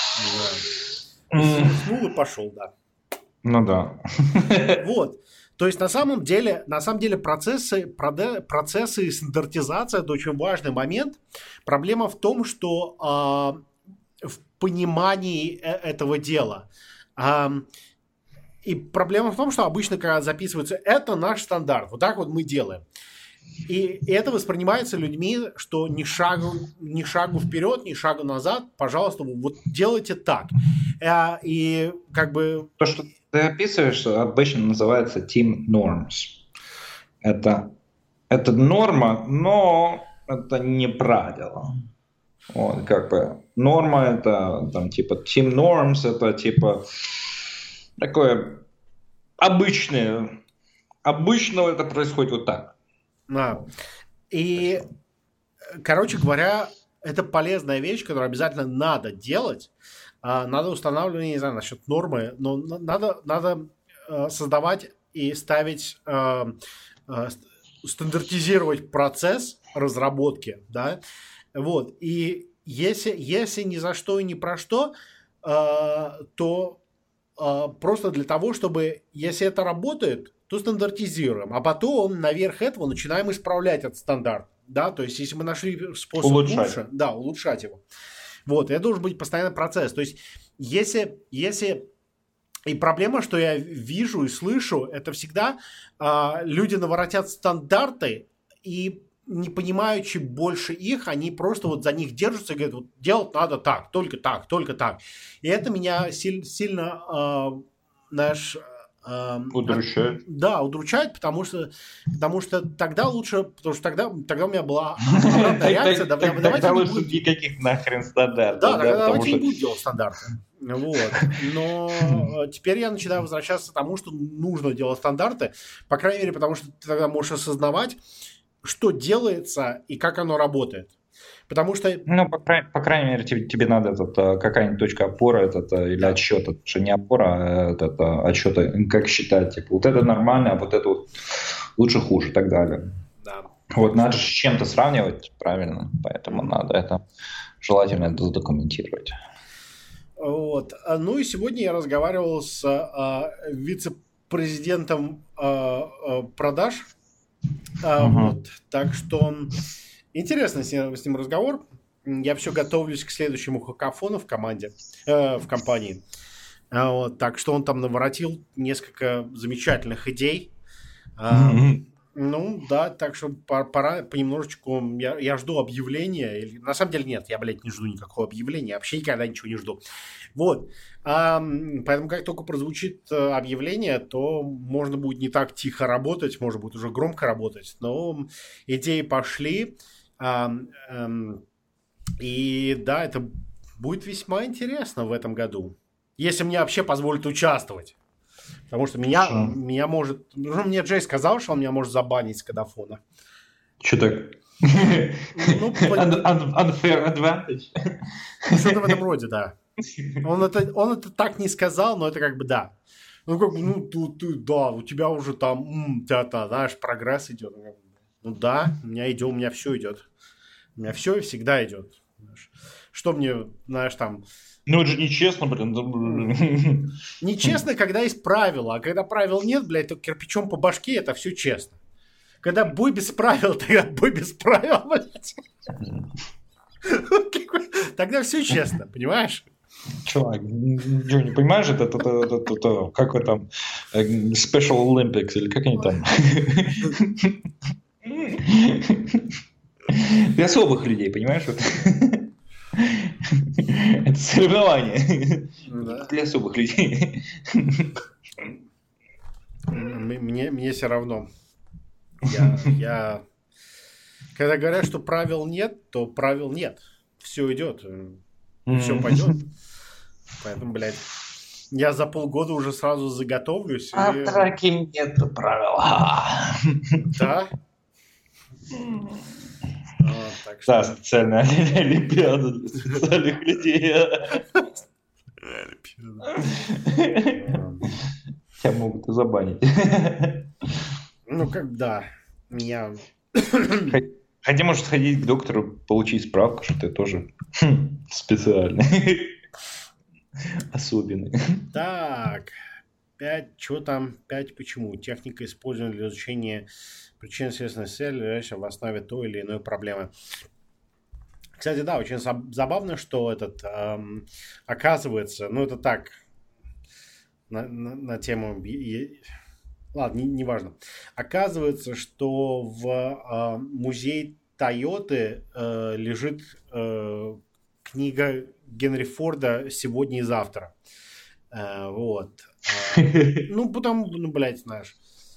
Уснул и пошел, да. Ну да. Вот. То есть на самом деле процессы и стандартизация – это очень важный момент. Проблема в том, что в понимании этого дела. И проблема в том, что обычно, когда записывается, это наш стандарт, вот так вот мы делаем. И это воспринимается людьми, что ни шагу вперед, ни шагу назад, пожалуйста, вот делайте так. И как бы... То, что ты описываешь, обычно называется team norms. Это норма, но это не правило. Вот, как бы норма это там типа team norms, это типа такое обычное. Обычно это происходит вот так. Да. И, короче говоря, это полезная вещь, которую обязательно надо делать. надо устанавливать, не знаю, насчет нормы, но надо создавать и ставить, стандартизировать процесс разработки, да, вот, и если ни за что и ни про что, то просто для того, чтобы, если это работает, то стандартизируем, а потом наверх этого начинаем исправлять этот стандарт, да, то есть если мы нашли способ лучше, да, улучшать его. Вот, это должен быть постоянный процесс, то есть если и проблема, что я вижу и слышу, это всегда люди наворотят стандарты и не понимаючи больше их, они просто вот за них держатся и говорят, вот делать надо так, только так, только так. И это меня сильно, знаешь... Удручает. Да, удручает, потому что тогда лучше, потому что тогда у меня была обратная реакция. Тогда лучше никаких нахрен стандартов. Да, давайте не будем делать стандарты. Вот. Но теперь я начинаю возвращаться к тому, что нужно делать стандарты, по крайней мере, потому что ты тогда можешь осознавать, что делается и как оно работает. Потому что... Ну, по крайней мере, тебе надо какая-нибудь точка опоры или отсчета. Это же не опора, а отсчета, как считать. Типа, вот это нормально, а вот это вот лучше, хуже и так далее. Да. Вот надо с чем-то сравнивать, правильно. Поэтому надо это желательно задокументировать. Вот. Ну и сегодня я разговаривал с вице-президентом продаж. Вот. Так что... Интересный с ним разговор. Я все готовлюсь к следующему хакафону в команде, в компании. Вот, так что он там наворотил несколько замечательных идей. Ну, да, так что пора понемножечку... Я жду объявления. На самом деле нет, я, блядь, не жду никакого объявления. Вообще никогда ничего не жду. Вот. Поэтому как только прозвучит объявление, то можно будет не так тихо работать, можно будет уже громко работать. Но идеи пошли. И да, это будет весьма интересно в этом году. Если мне вообще позволят участвовать. Потому что меня может... Ну, мне Джей сказал, что он меня может забанить с Кодафона. Что так? Unfair advantage? Что-то в этом роде, да. Он это так не сказал, но это как бы да. Ну, как бы, ты, да, у тебя уже там, знаешь, прогресс идет. Ну да, у меня все идет. У меня все и всегда идет. Что мне, знаешь, там... Ну, это же нечестно, блин. Нечестно, когда есть правила. А когда правил нет, блядь, то кирпичом по башке это все честно. Когда бой без правил, тогда бой без правил, блядь. Тогда все честно, понимаешь? Чувак, не понимаешь, это как вы там, Special Olympics, или как они там? Для особых людей, понимаешь? Это соревнование для особых людей. Мне все равно. Когда говорят, что правил нет, то правил нет. Все идет. Все пойдет. Поэтому, блядь, я за полгода уже сразу заготовлюсь. А в драке нет правил. Да? Да, специальная олимпиада для специальных людей. Тебя могут и забанить. Ну, как да. Меня... Хотя, может, сходить к доктору, получить справку, что ты тоже специальный. Особенный. Так. 5. Что там? 5. Почему? Техника использована для изучения причин следственной цели, лежащей в основе той или иной проблемы. Кстати, да, очень забавно, что оказывается, ну это так, на тему, ладно, неважно. Оказывается, что в музее Тойоты лежит книга Генри Форда «Сегодня и завтра». Вот. Ну, потом, блядь, знаешь.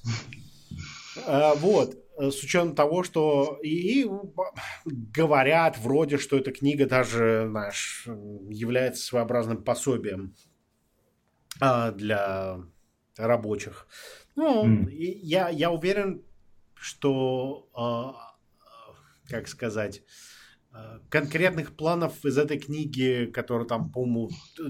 Вот. С учетом того, что и говорят вроде, что эта книга даже, знаешь, является своеобразным пособием для рабочих. Ну, я уверен, что, как сказать, конкретных планов из этой книги, которая там, по-моему, в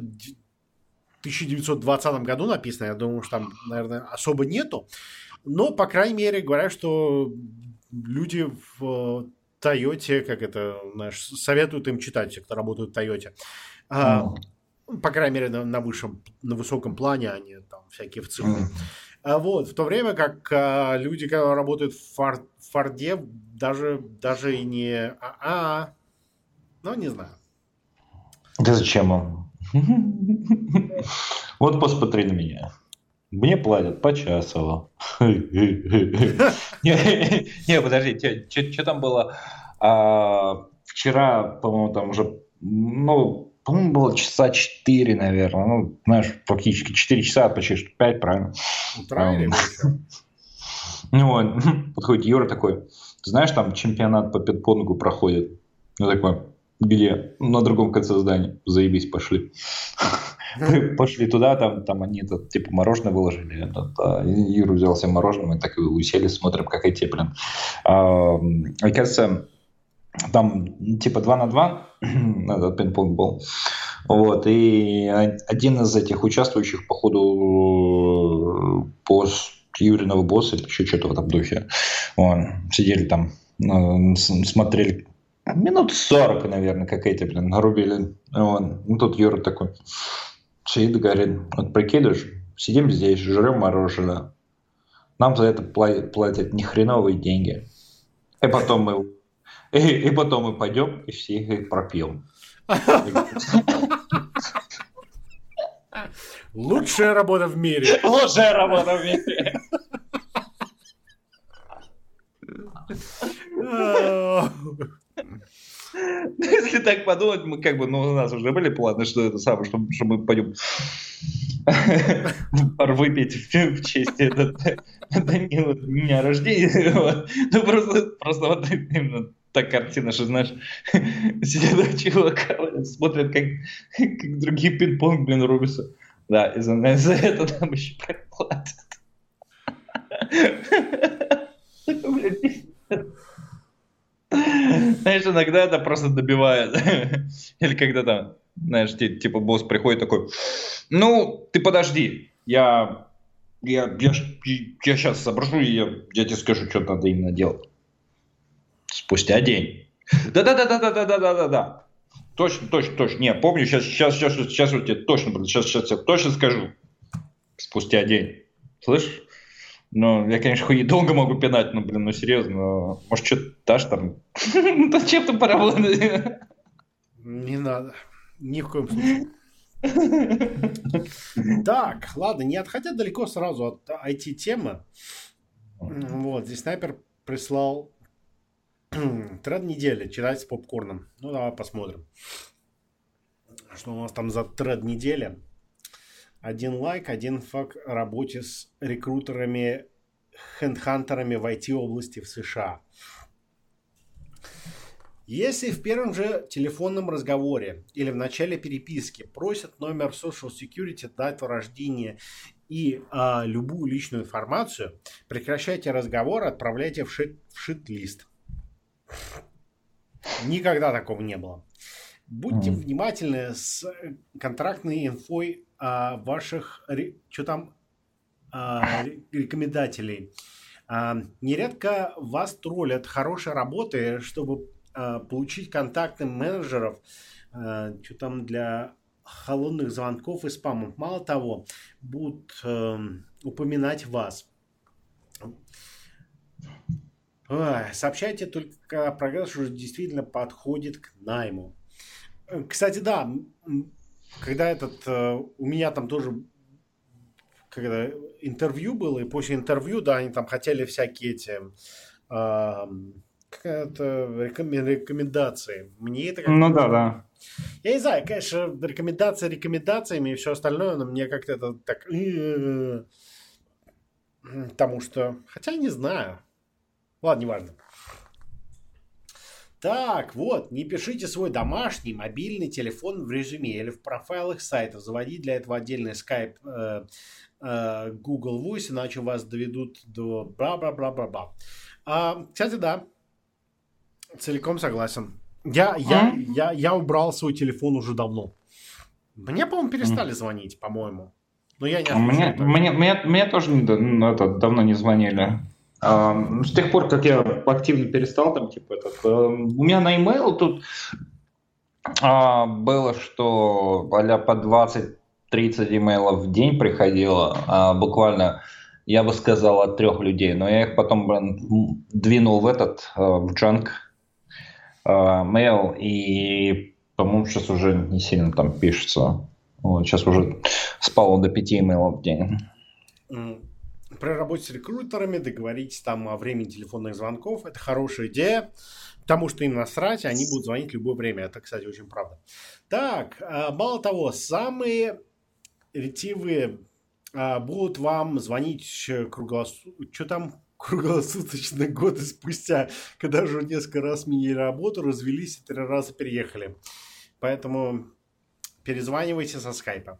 1920 году написана, я думаю, что там, наверное, особо нету. Но, по крайней мере, говорят, что люди в Тойоте, как это, знаешь, советуют им читать, все, кто работают в Тойоте. По крайней мере, на высоком плане, а не там всякие в цифры. Вот, в то время как люди, которые работают в Форде, даже и не... Ну, не знаю. Да зачем им? Вот посмотри на меня. Мне платят почасово. Не, подожди, что там было? Вчера, по-моему, там уже, ну, по-моему, было часа 4, наверное. Ну, знаешь, фактически 4 часа, почти что 5, правильно? Утро или вечер? Ну, вот, подходит Юра такой, ты знаешь, там чемпионат по пинг-понгу проходит. Я такой, где? На другом конце здания. Заебись, пошли. Пошли туда, там они типа мороженое выложили. Юра взял себе мороженое, мы так и усели, смотрим, как эти, блин. Оказывается, там типа 2 на 2 этот пинг-понг был. Вот, и один из этих участвующих, походу, Юриного босса, или еще что-то в этом духе. Сидели там, смотрели минут 40, наверное, как эти, блин, нарубили. Ну, тут Юра такой сидит и говорит, вот прикидываешь, сидим здесь, жрем мороженое. Нам за это платят нехреновые деньги. И потом мы пойдем и все их пропьем. Лучшая работа в мире. Лучшая работа в мире. Если так подумать, мы как бы, ну, у нас уже были планы, что это самое, что мы пойдем выпить в честь дня рождения. Ну, просто вот именно та картина, что, знаешь, сидят чувака, смотрят, как другие пинг-понг, блин, рубятся. Да, и за это нам еще платят. Знаешь, иногда это просто добивает. Или когда там, знаешь, типа босс приходит такой, ну, ты подожди, я сейчас соображу, и я тебе скажу, что надо именно делать. Спустя день. Да. Точно. Не, помню, сейчас я тебе точно, сейчас я точно скажу. Спустя день. Слышишь? Ну, я, конечно, хуй долго могу пинать, но, блин, ну серьезно, может, что-то дашь там? Чем-то поработать. Не надо. Ни в коем случае. Так, ладно, не отходя далеко сразу от IT-темы. Вот, здесь снайпер прислал тред недели, читать с попкорном. Ну, давай посмотрим. Что у нас там за тред недели? 1 лайк, 1 факт о работе с рекрутерами, хедхантерами в IT-области в США. Если в первом же телефонном разговоре или в начале переписки просят номер Social Security, дату рождения и любую личную информацию, прекращайте разговор, отправляйте в шит-лист. Никогда такого не было. Будьте внимательны с контрактной инфой ваших рекомендателей. Нередко вас троллят хорошей работой, чтобы получить контакты менеджеров, что там для холодных звонков и спамов. Мало того, будут упоминать вас. Сообщайте только прогресс, что действительно подходит к найму. Кстати, да, когда у меня там тоже когда интервью было, и после интервью, да, они там хотели всякие эти рекомендации. Мне это как-то... Ну да. Я не знаю, конечно, рекомендации рекомендациями и все остальное, но мне как-то это так... Потому что... Хотя не знаю. Ладно, неважно. Так, вот, не пишите свой домашний мобильный телефон в резюме или в профайлах сайтов. Заводить для этого отдельный Skype, Google Voice, иначе вас доведут до бла-бла-бла-бла-бла. Кстати, да, целиком согласен. Я убрал свой телефон уже давно. Мне, по-моему, перестали звонить, по-моему. Но я не отвечаю. Мне тоже давно не звонили. С тех пор, как я активно перестал, там, типа, у меня на e-mail тут было, что а-ля по 20-30 имейлов в день приходило, буквально, я бы сказал, от 3 людей, но я их потом двинул в junk mail, и, по-моему, сейчас уже не сильно там пишется. Вот, сейчас уже спало до 5 имейлов в день. При работе с рекрутерами договоритесь там о времени телефонных звонков. Это хорошая идея, потому что им насрать, и они будут звонить в любое время. Это, кстати, очень правда. Так, мало того, самые ретивые будут вам звонить круглосуточно годы спустя, когда уже несколько раз сменили работу, развелись и 3 раза переехали. Поэтому перезванивайте со скайпа.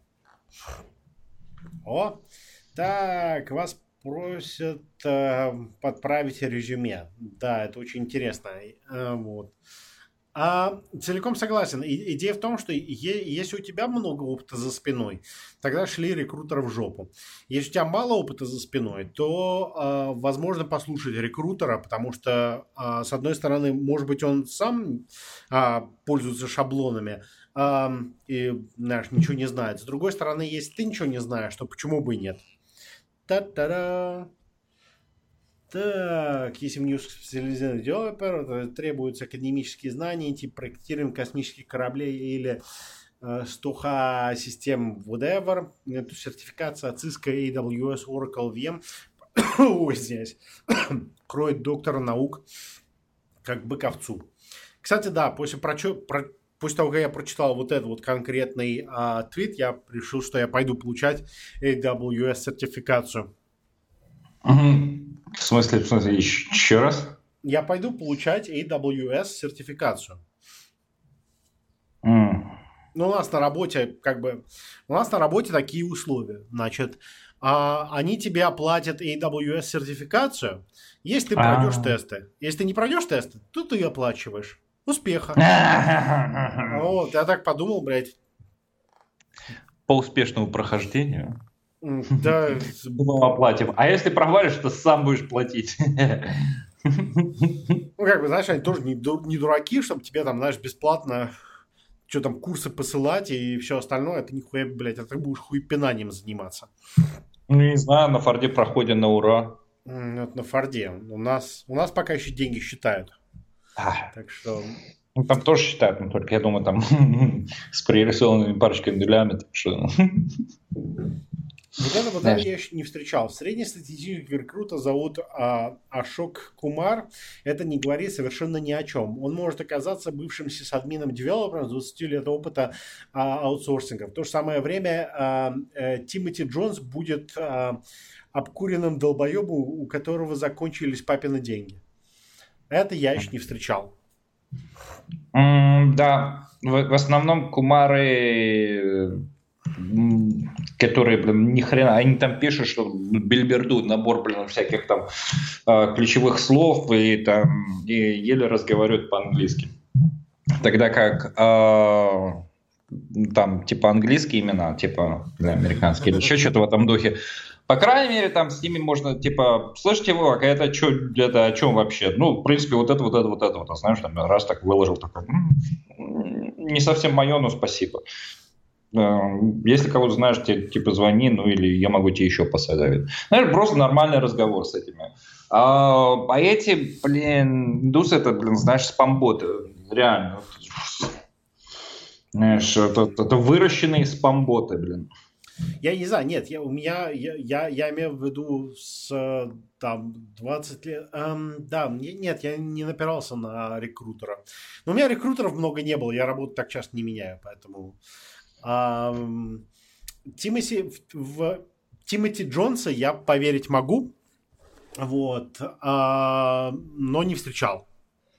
Так, вас просят подправить резюме. Да, это очень интересно. Вот. Целиком согласен. Идея в том, что если у тебя много опыта за спиной, тогда шли рекрутера в жопу. Если у тебя мало опыта за спиной, то возможно послушать рекрутера, потому что, с одной стороны, может быть, он сам пользуется шаблонами и, знаешь, ничего не знает. С другой стороны, если ты ничего не знаешь, то почему бы и нет? Та-та-да! Так, если в специализированный девелопер, то требуются академические знания, типа проектирования космических кораблей или стоха систем whatever, сертификация от Cisco, AWS, Oracle, VM. Ой, здесь. Кроет доктора наук как бы ковцу. Кстати, да, после того, как я прочитал вот этот вот конкретный твит, я решил, что я пойду получать AWS сертификацию. В смысле, еще раз? Я пойду получать AWS сертификацию. Ну, у нас на работе такие условия. Значит, они тебе оплатят AWS сертификацию, если ты пройдешь тесты. Если ты не пройдешь тесты, то ты оплачиваешь. Успеха. Вот, я так подумал, блядь. По успешному прохождению. Да. Оплатим. А если провалишь, то сам будешь платить. Ну, как бы, знаешь, они тоже не дураки, чтобы тебе там, знаешь, бесплатно что там, курсы посылать и все остальное. Это нихуя, блядь, ты будешь хуйпинанием заниматься. Ну, не знаю, на Форде проходит на ура. Это на Форде. У нас пока еще деньги считают. Так что... Ну, там тоже считают, но только, я думаю, там с пририсованными парочками нулями. Так что... Вот это я еще не встречал. Среднестатистический рекрутер зовут Ашок Кумар. Это не говорит совершенно ни о чем. Он может оказаться бывшим сисадмином-девелопером с 20 лет опыта аутсорсинга. В то же самое время Тимоти Джонс будет обкуренным долбоебом, у которого закончились папины деньги. Это я еще не встречал. Да, в основном кумары... которые, блин, ни хрена, они там пишут, что бильберду, набор, блин, всяких там ключевых слов и там и еле разговаривают по-английски. Тогда как там типа английские имена, типа американские или еще что-то в этом духе. По крайней мере, там с ними можно, типа, слышите его, а это о чем вообще? Ну, в принципе, вот это, знаешь, там раз так выложил, такой, не совсем мое, но спасибо. Если кого-то знаешь, тебе типа звони, ну или я могу тебе еще посоветовать. Знаешь, просто нормальный разговор с этими. А эти, блин, индусы, это, блин, знаешь, спамботы. Реально. Знаешь, это выращенные спамботы, блин. Я не знаю, нет, я имею в виду с там 20 лет. Да, нет, я не напирался на рекрутера. Но у меня рекрутеров много не было, я работу так часто не меняю, поэтому... Тимоти Джонса я поверить могу, вот, но не встречал.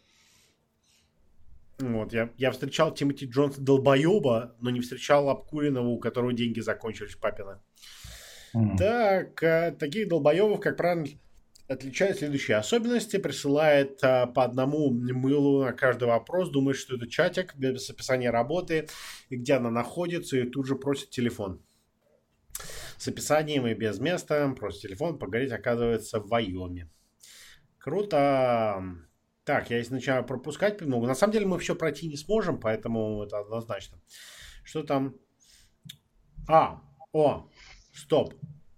Вот, я встречал Тимоти Джонса долбоеба, но не встречал обкуренного, у которого деньги закончились, папина. Так, таких долбоебов, как правило, отличает следующие особенности. Присылает по одному мылу на каждый вопрос. Думает, что это чатик без описания работы, и где она находится, и тут же просит телефон. С описанием и без места. Просит телефон, поговорить, оказывается, в Вайоме. Круто. Так, я начинаю пропускать много. На самом деле мы все пройти не сможем, поэтому это однозначно. Что там? Стоп.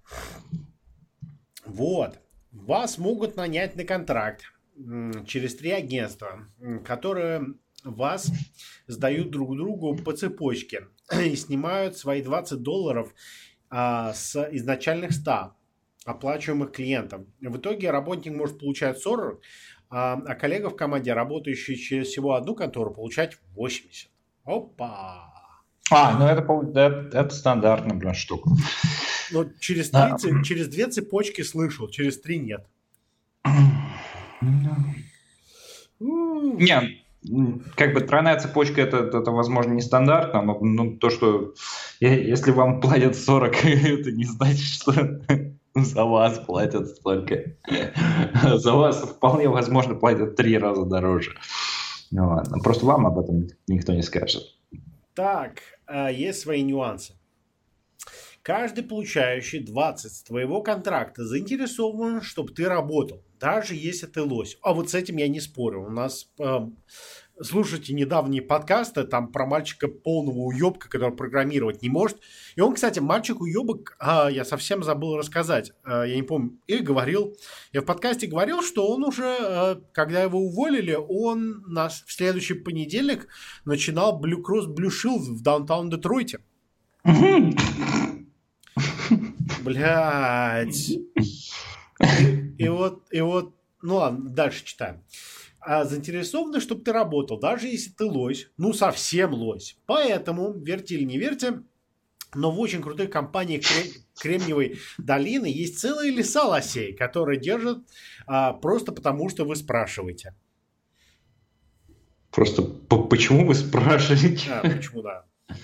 Вот. Вас могут нанять на контракт через 3 агентства, которые вас сдают друг другу по цепочке и снимают свои $20 с изначальных 100 оплачиваемых клиентам. В итоге работник может получать 40, а коллега в команде, работающий через всего одну контору, получать 80. Опа! Это стандартная, блин, штука. Но через 2 цепочки слышал, через 3 нет. Нет, как бы тройная цепочка это возможно, не стандартно, но то, что если вам платят 40, это не значит, что за вас платят столько. За вас вполне возможно платят 3 раза дороже. Ладно. Просто вам об этом никто не скажет. Так, есть свои нюансы. Каждый получающий 20 с твоего контракта заинтересован, чтобы ты работал, даже если ты лось. А вот с этим я не спорю. У нас, слушайте недавние подкасты, там про мальчика полного уебка, который программировать не может. И он, кстати, мальчик уебок, я совсем забыл рассказать. Я не помню, или говорил. Я в подкасте говорил, что он уже, когда его уволили, он в следующий понедельник начинал Blue Cross Blue Shield в даунтаун Детройте. Блядь. И вот, ну ладно, дальше читаем. Заинтересованы, чтобы ты работал, даже если ты лось, ну совсем лось. Поэтому, верьте или не верьте, но в очень крутых компаниях Кремниевой долины есть целые леса лосей, которые держат просто потому, что вы спрашиваете. Просто почему вы спрашиваете? Почему, да.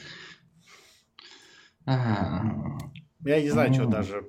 Я не знаю, что даже...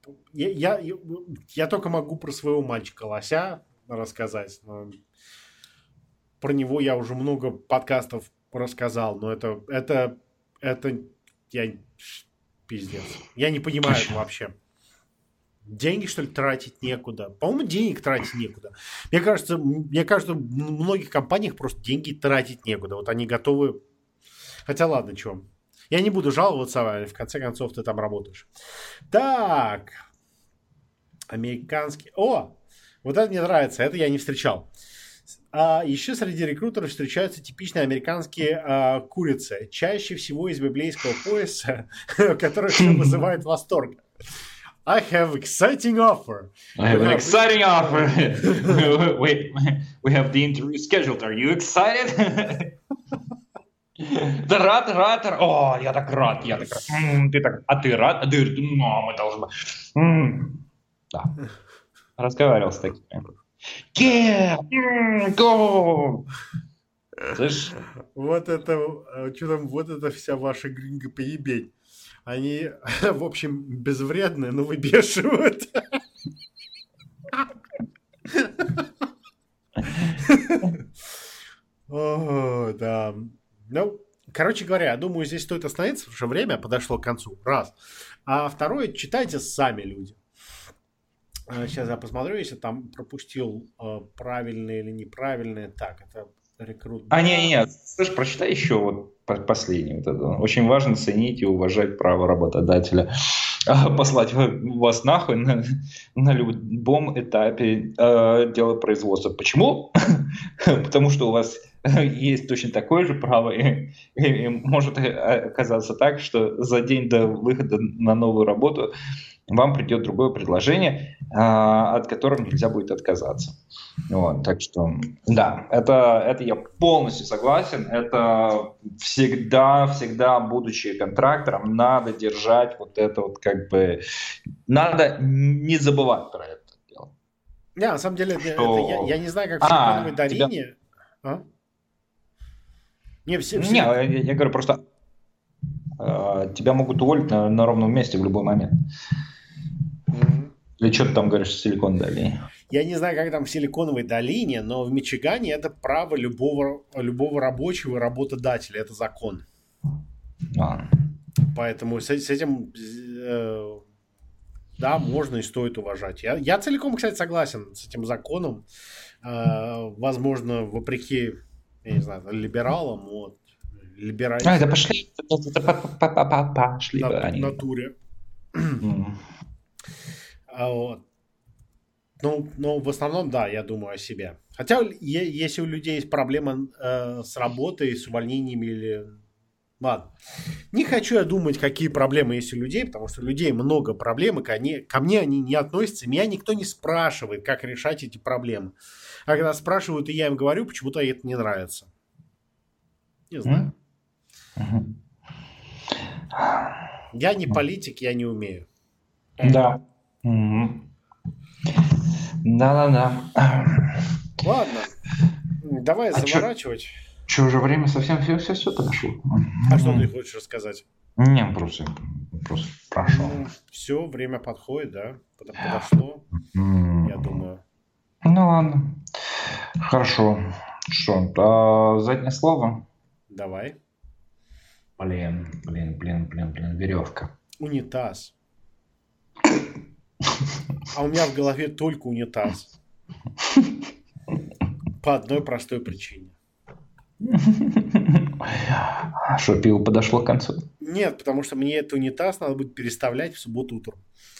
Я только могу про своего мальчика-лося рассказать. Но про него я уже много подкастов рассказал, но это я пиздец. Я не понимаю это вообще. Деньги, что ли, тратить некуда? По-моему, денег тратить некуда. Мне кажется, в многих компаниях просто деньги тратить некуда. Вот они готовы... Хотя ладно, чё. Я не буду жаловаться, в конце концов ты там работаешь. Так. Американский... О! Вот это мне нравится, это я не встречал. Еще среди рекрутеров встречаются типичные американские курицы. Чаще всего из библейского пояса, который вызывает восторг. I have exciting offer. I have an exciting offer. We have the interview scheduled. Are you excited? Да рад. О, я так рад. Ты так, а ты рад? Ну, мы должны... Да. Разговаривал с такими. Go! Слышь? Вот это вся ваша гринга поебень. Они, в общем, безвредные, но выбешивают. О, да. Ну, короче говоря, я думаю, здесь стоит остановиться, потому что время подошло к концу. Раз. А второе, читайте сами, люди. Сейчас я посмотрю, если там пропустил правильные или неправильные. Так, это рекрут. Нет. Слышь, прочитай еще вот последний. Вот это. Очень важно ценить и уважать право работодателя. Послать вас нахуй на любом этапе дела производства. Почему? Потому что у вас есть точно такое же право, и может оказаться так, что за день до выхода на новую работу вам придет другое предложение, от которого нельзя будет отказаться. Вот, так что, да, это я полностью согласен. Это всегда, будучи контрактором, надо держать вот это вот как бы... Надо не забывать про это дело. Не, на самом деле, я не знаю, как в Силиконовой долине... Я говорю, просто тебя могут уволить на ровном месте в любой момент. Или что ты там говоришь, Силикон долине? Я не знаю, как там в Силиконовой долине, но в Мичигане это право любого рабочего и работодателя. Это закон. Поэтому с этим, да, можно и стоит уважать. Я целиком, кстати, согласен с этим законом. Возможно, вопреки, я не знаю, либералам, вот. Да пошли. Пошли бы они. В натуре. Вот. Ну, в основном, да, я думаю о себе. Хотя, если у людей есть проблема с работой, с увольнениями или... Ладно. Не хочу я думать, какие проблемы есть у людей, потому что у людей много проблем, и ко мне они не относятся. Меня никто не спрашивает, как решать эти проблемы. А когда спрашивают, и я им говорю, почему-то это не нравится. Не знаю. Я не политик, я не умею. Да. Да. Ладно. Давай заворачивать. Что, уже время совсем все подошло? А что ты хочешь рассказать? Не, просто прошло. Все, время подходит, да? Подошло, я думаю. Ну ладно. Хорошо. Что, заднее слово? Давай. Блин, веревка. Унитаз. А у меня в голове только унитаз. По одной простой причине. Что, пиво подошло к концу? Нет, потому что мне этот унитаз надо будет переставлять в субботу утром.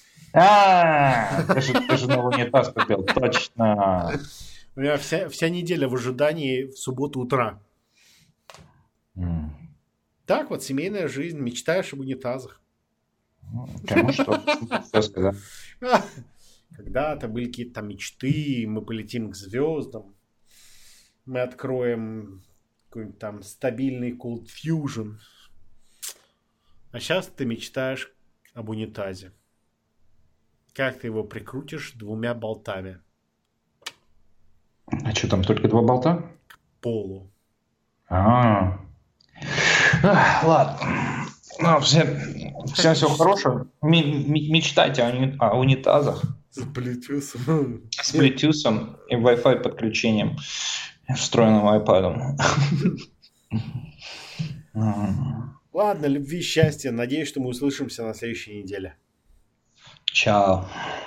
Ты же новый унитаз купил, точно. У меня вся неделя в ожидании в субботу утра. Так вот, семейная жизнь, мечтаешь об унитазах. Кому что сказать? Когда-то были какие-то там мечты, мы полетим к звездам, мы откроем какой-нибудь там стабильный Cold Fusion. А сейчас ты мечтаешь об унитазе. Как ты его прикрутишь 2 болтами? А что, там только 2 болта? К полу. Ладно. Ну, всем всего хорошего. Мечтайте о унитазах. С Bluetooth. С Bluetooth и Wi-Fi подключением, встроенным iPad. Ладно, любви, счастья. Надеюсь, что мы услышимся на следующей неделе. Чао.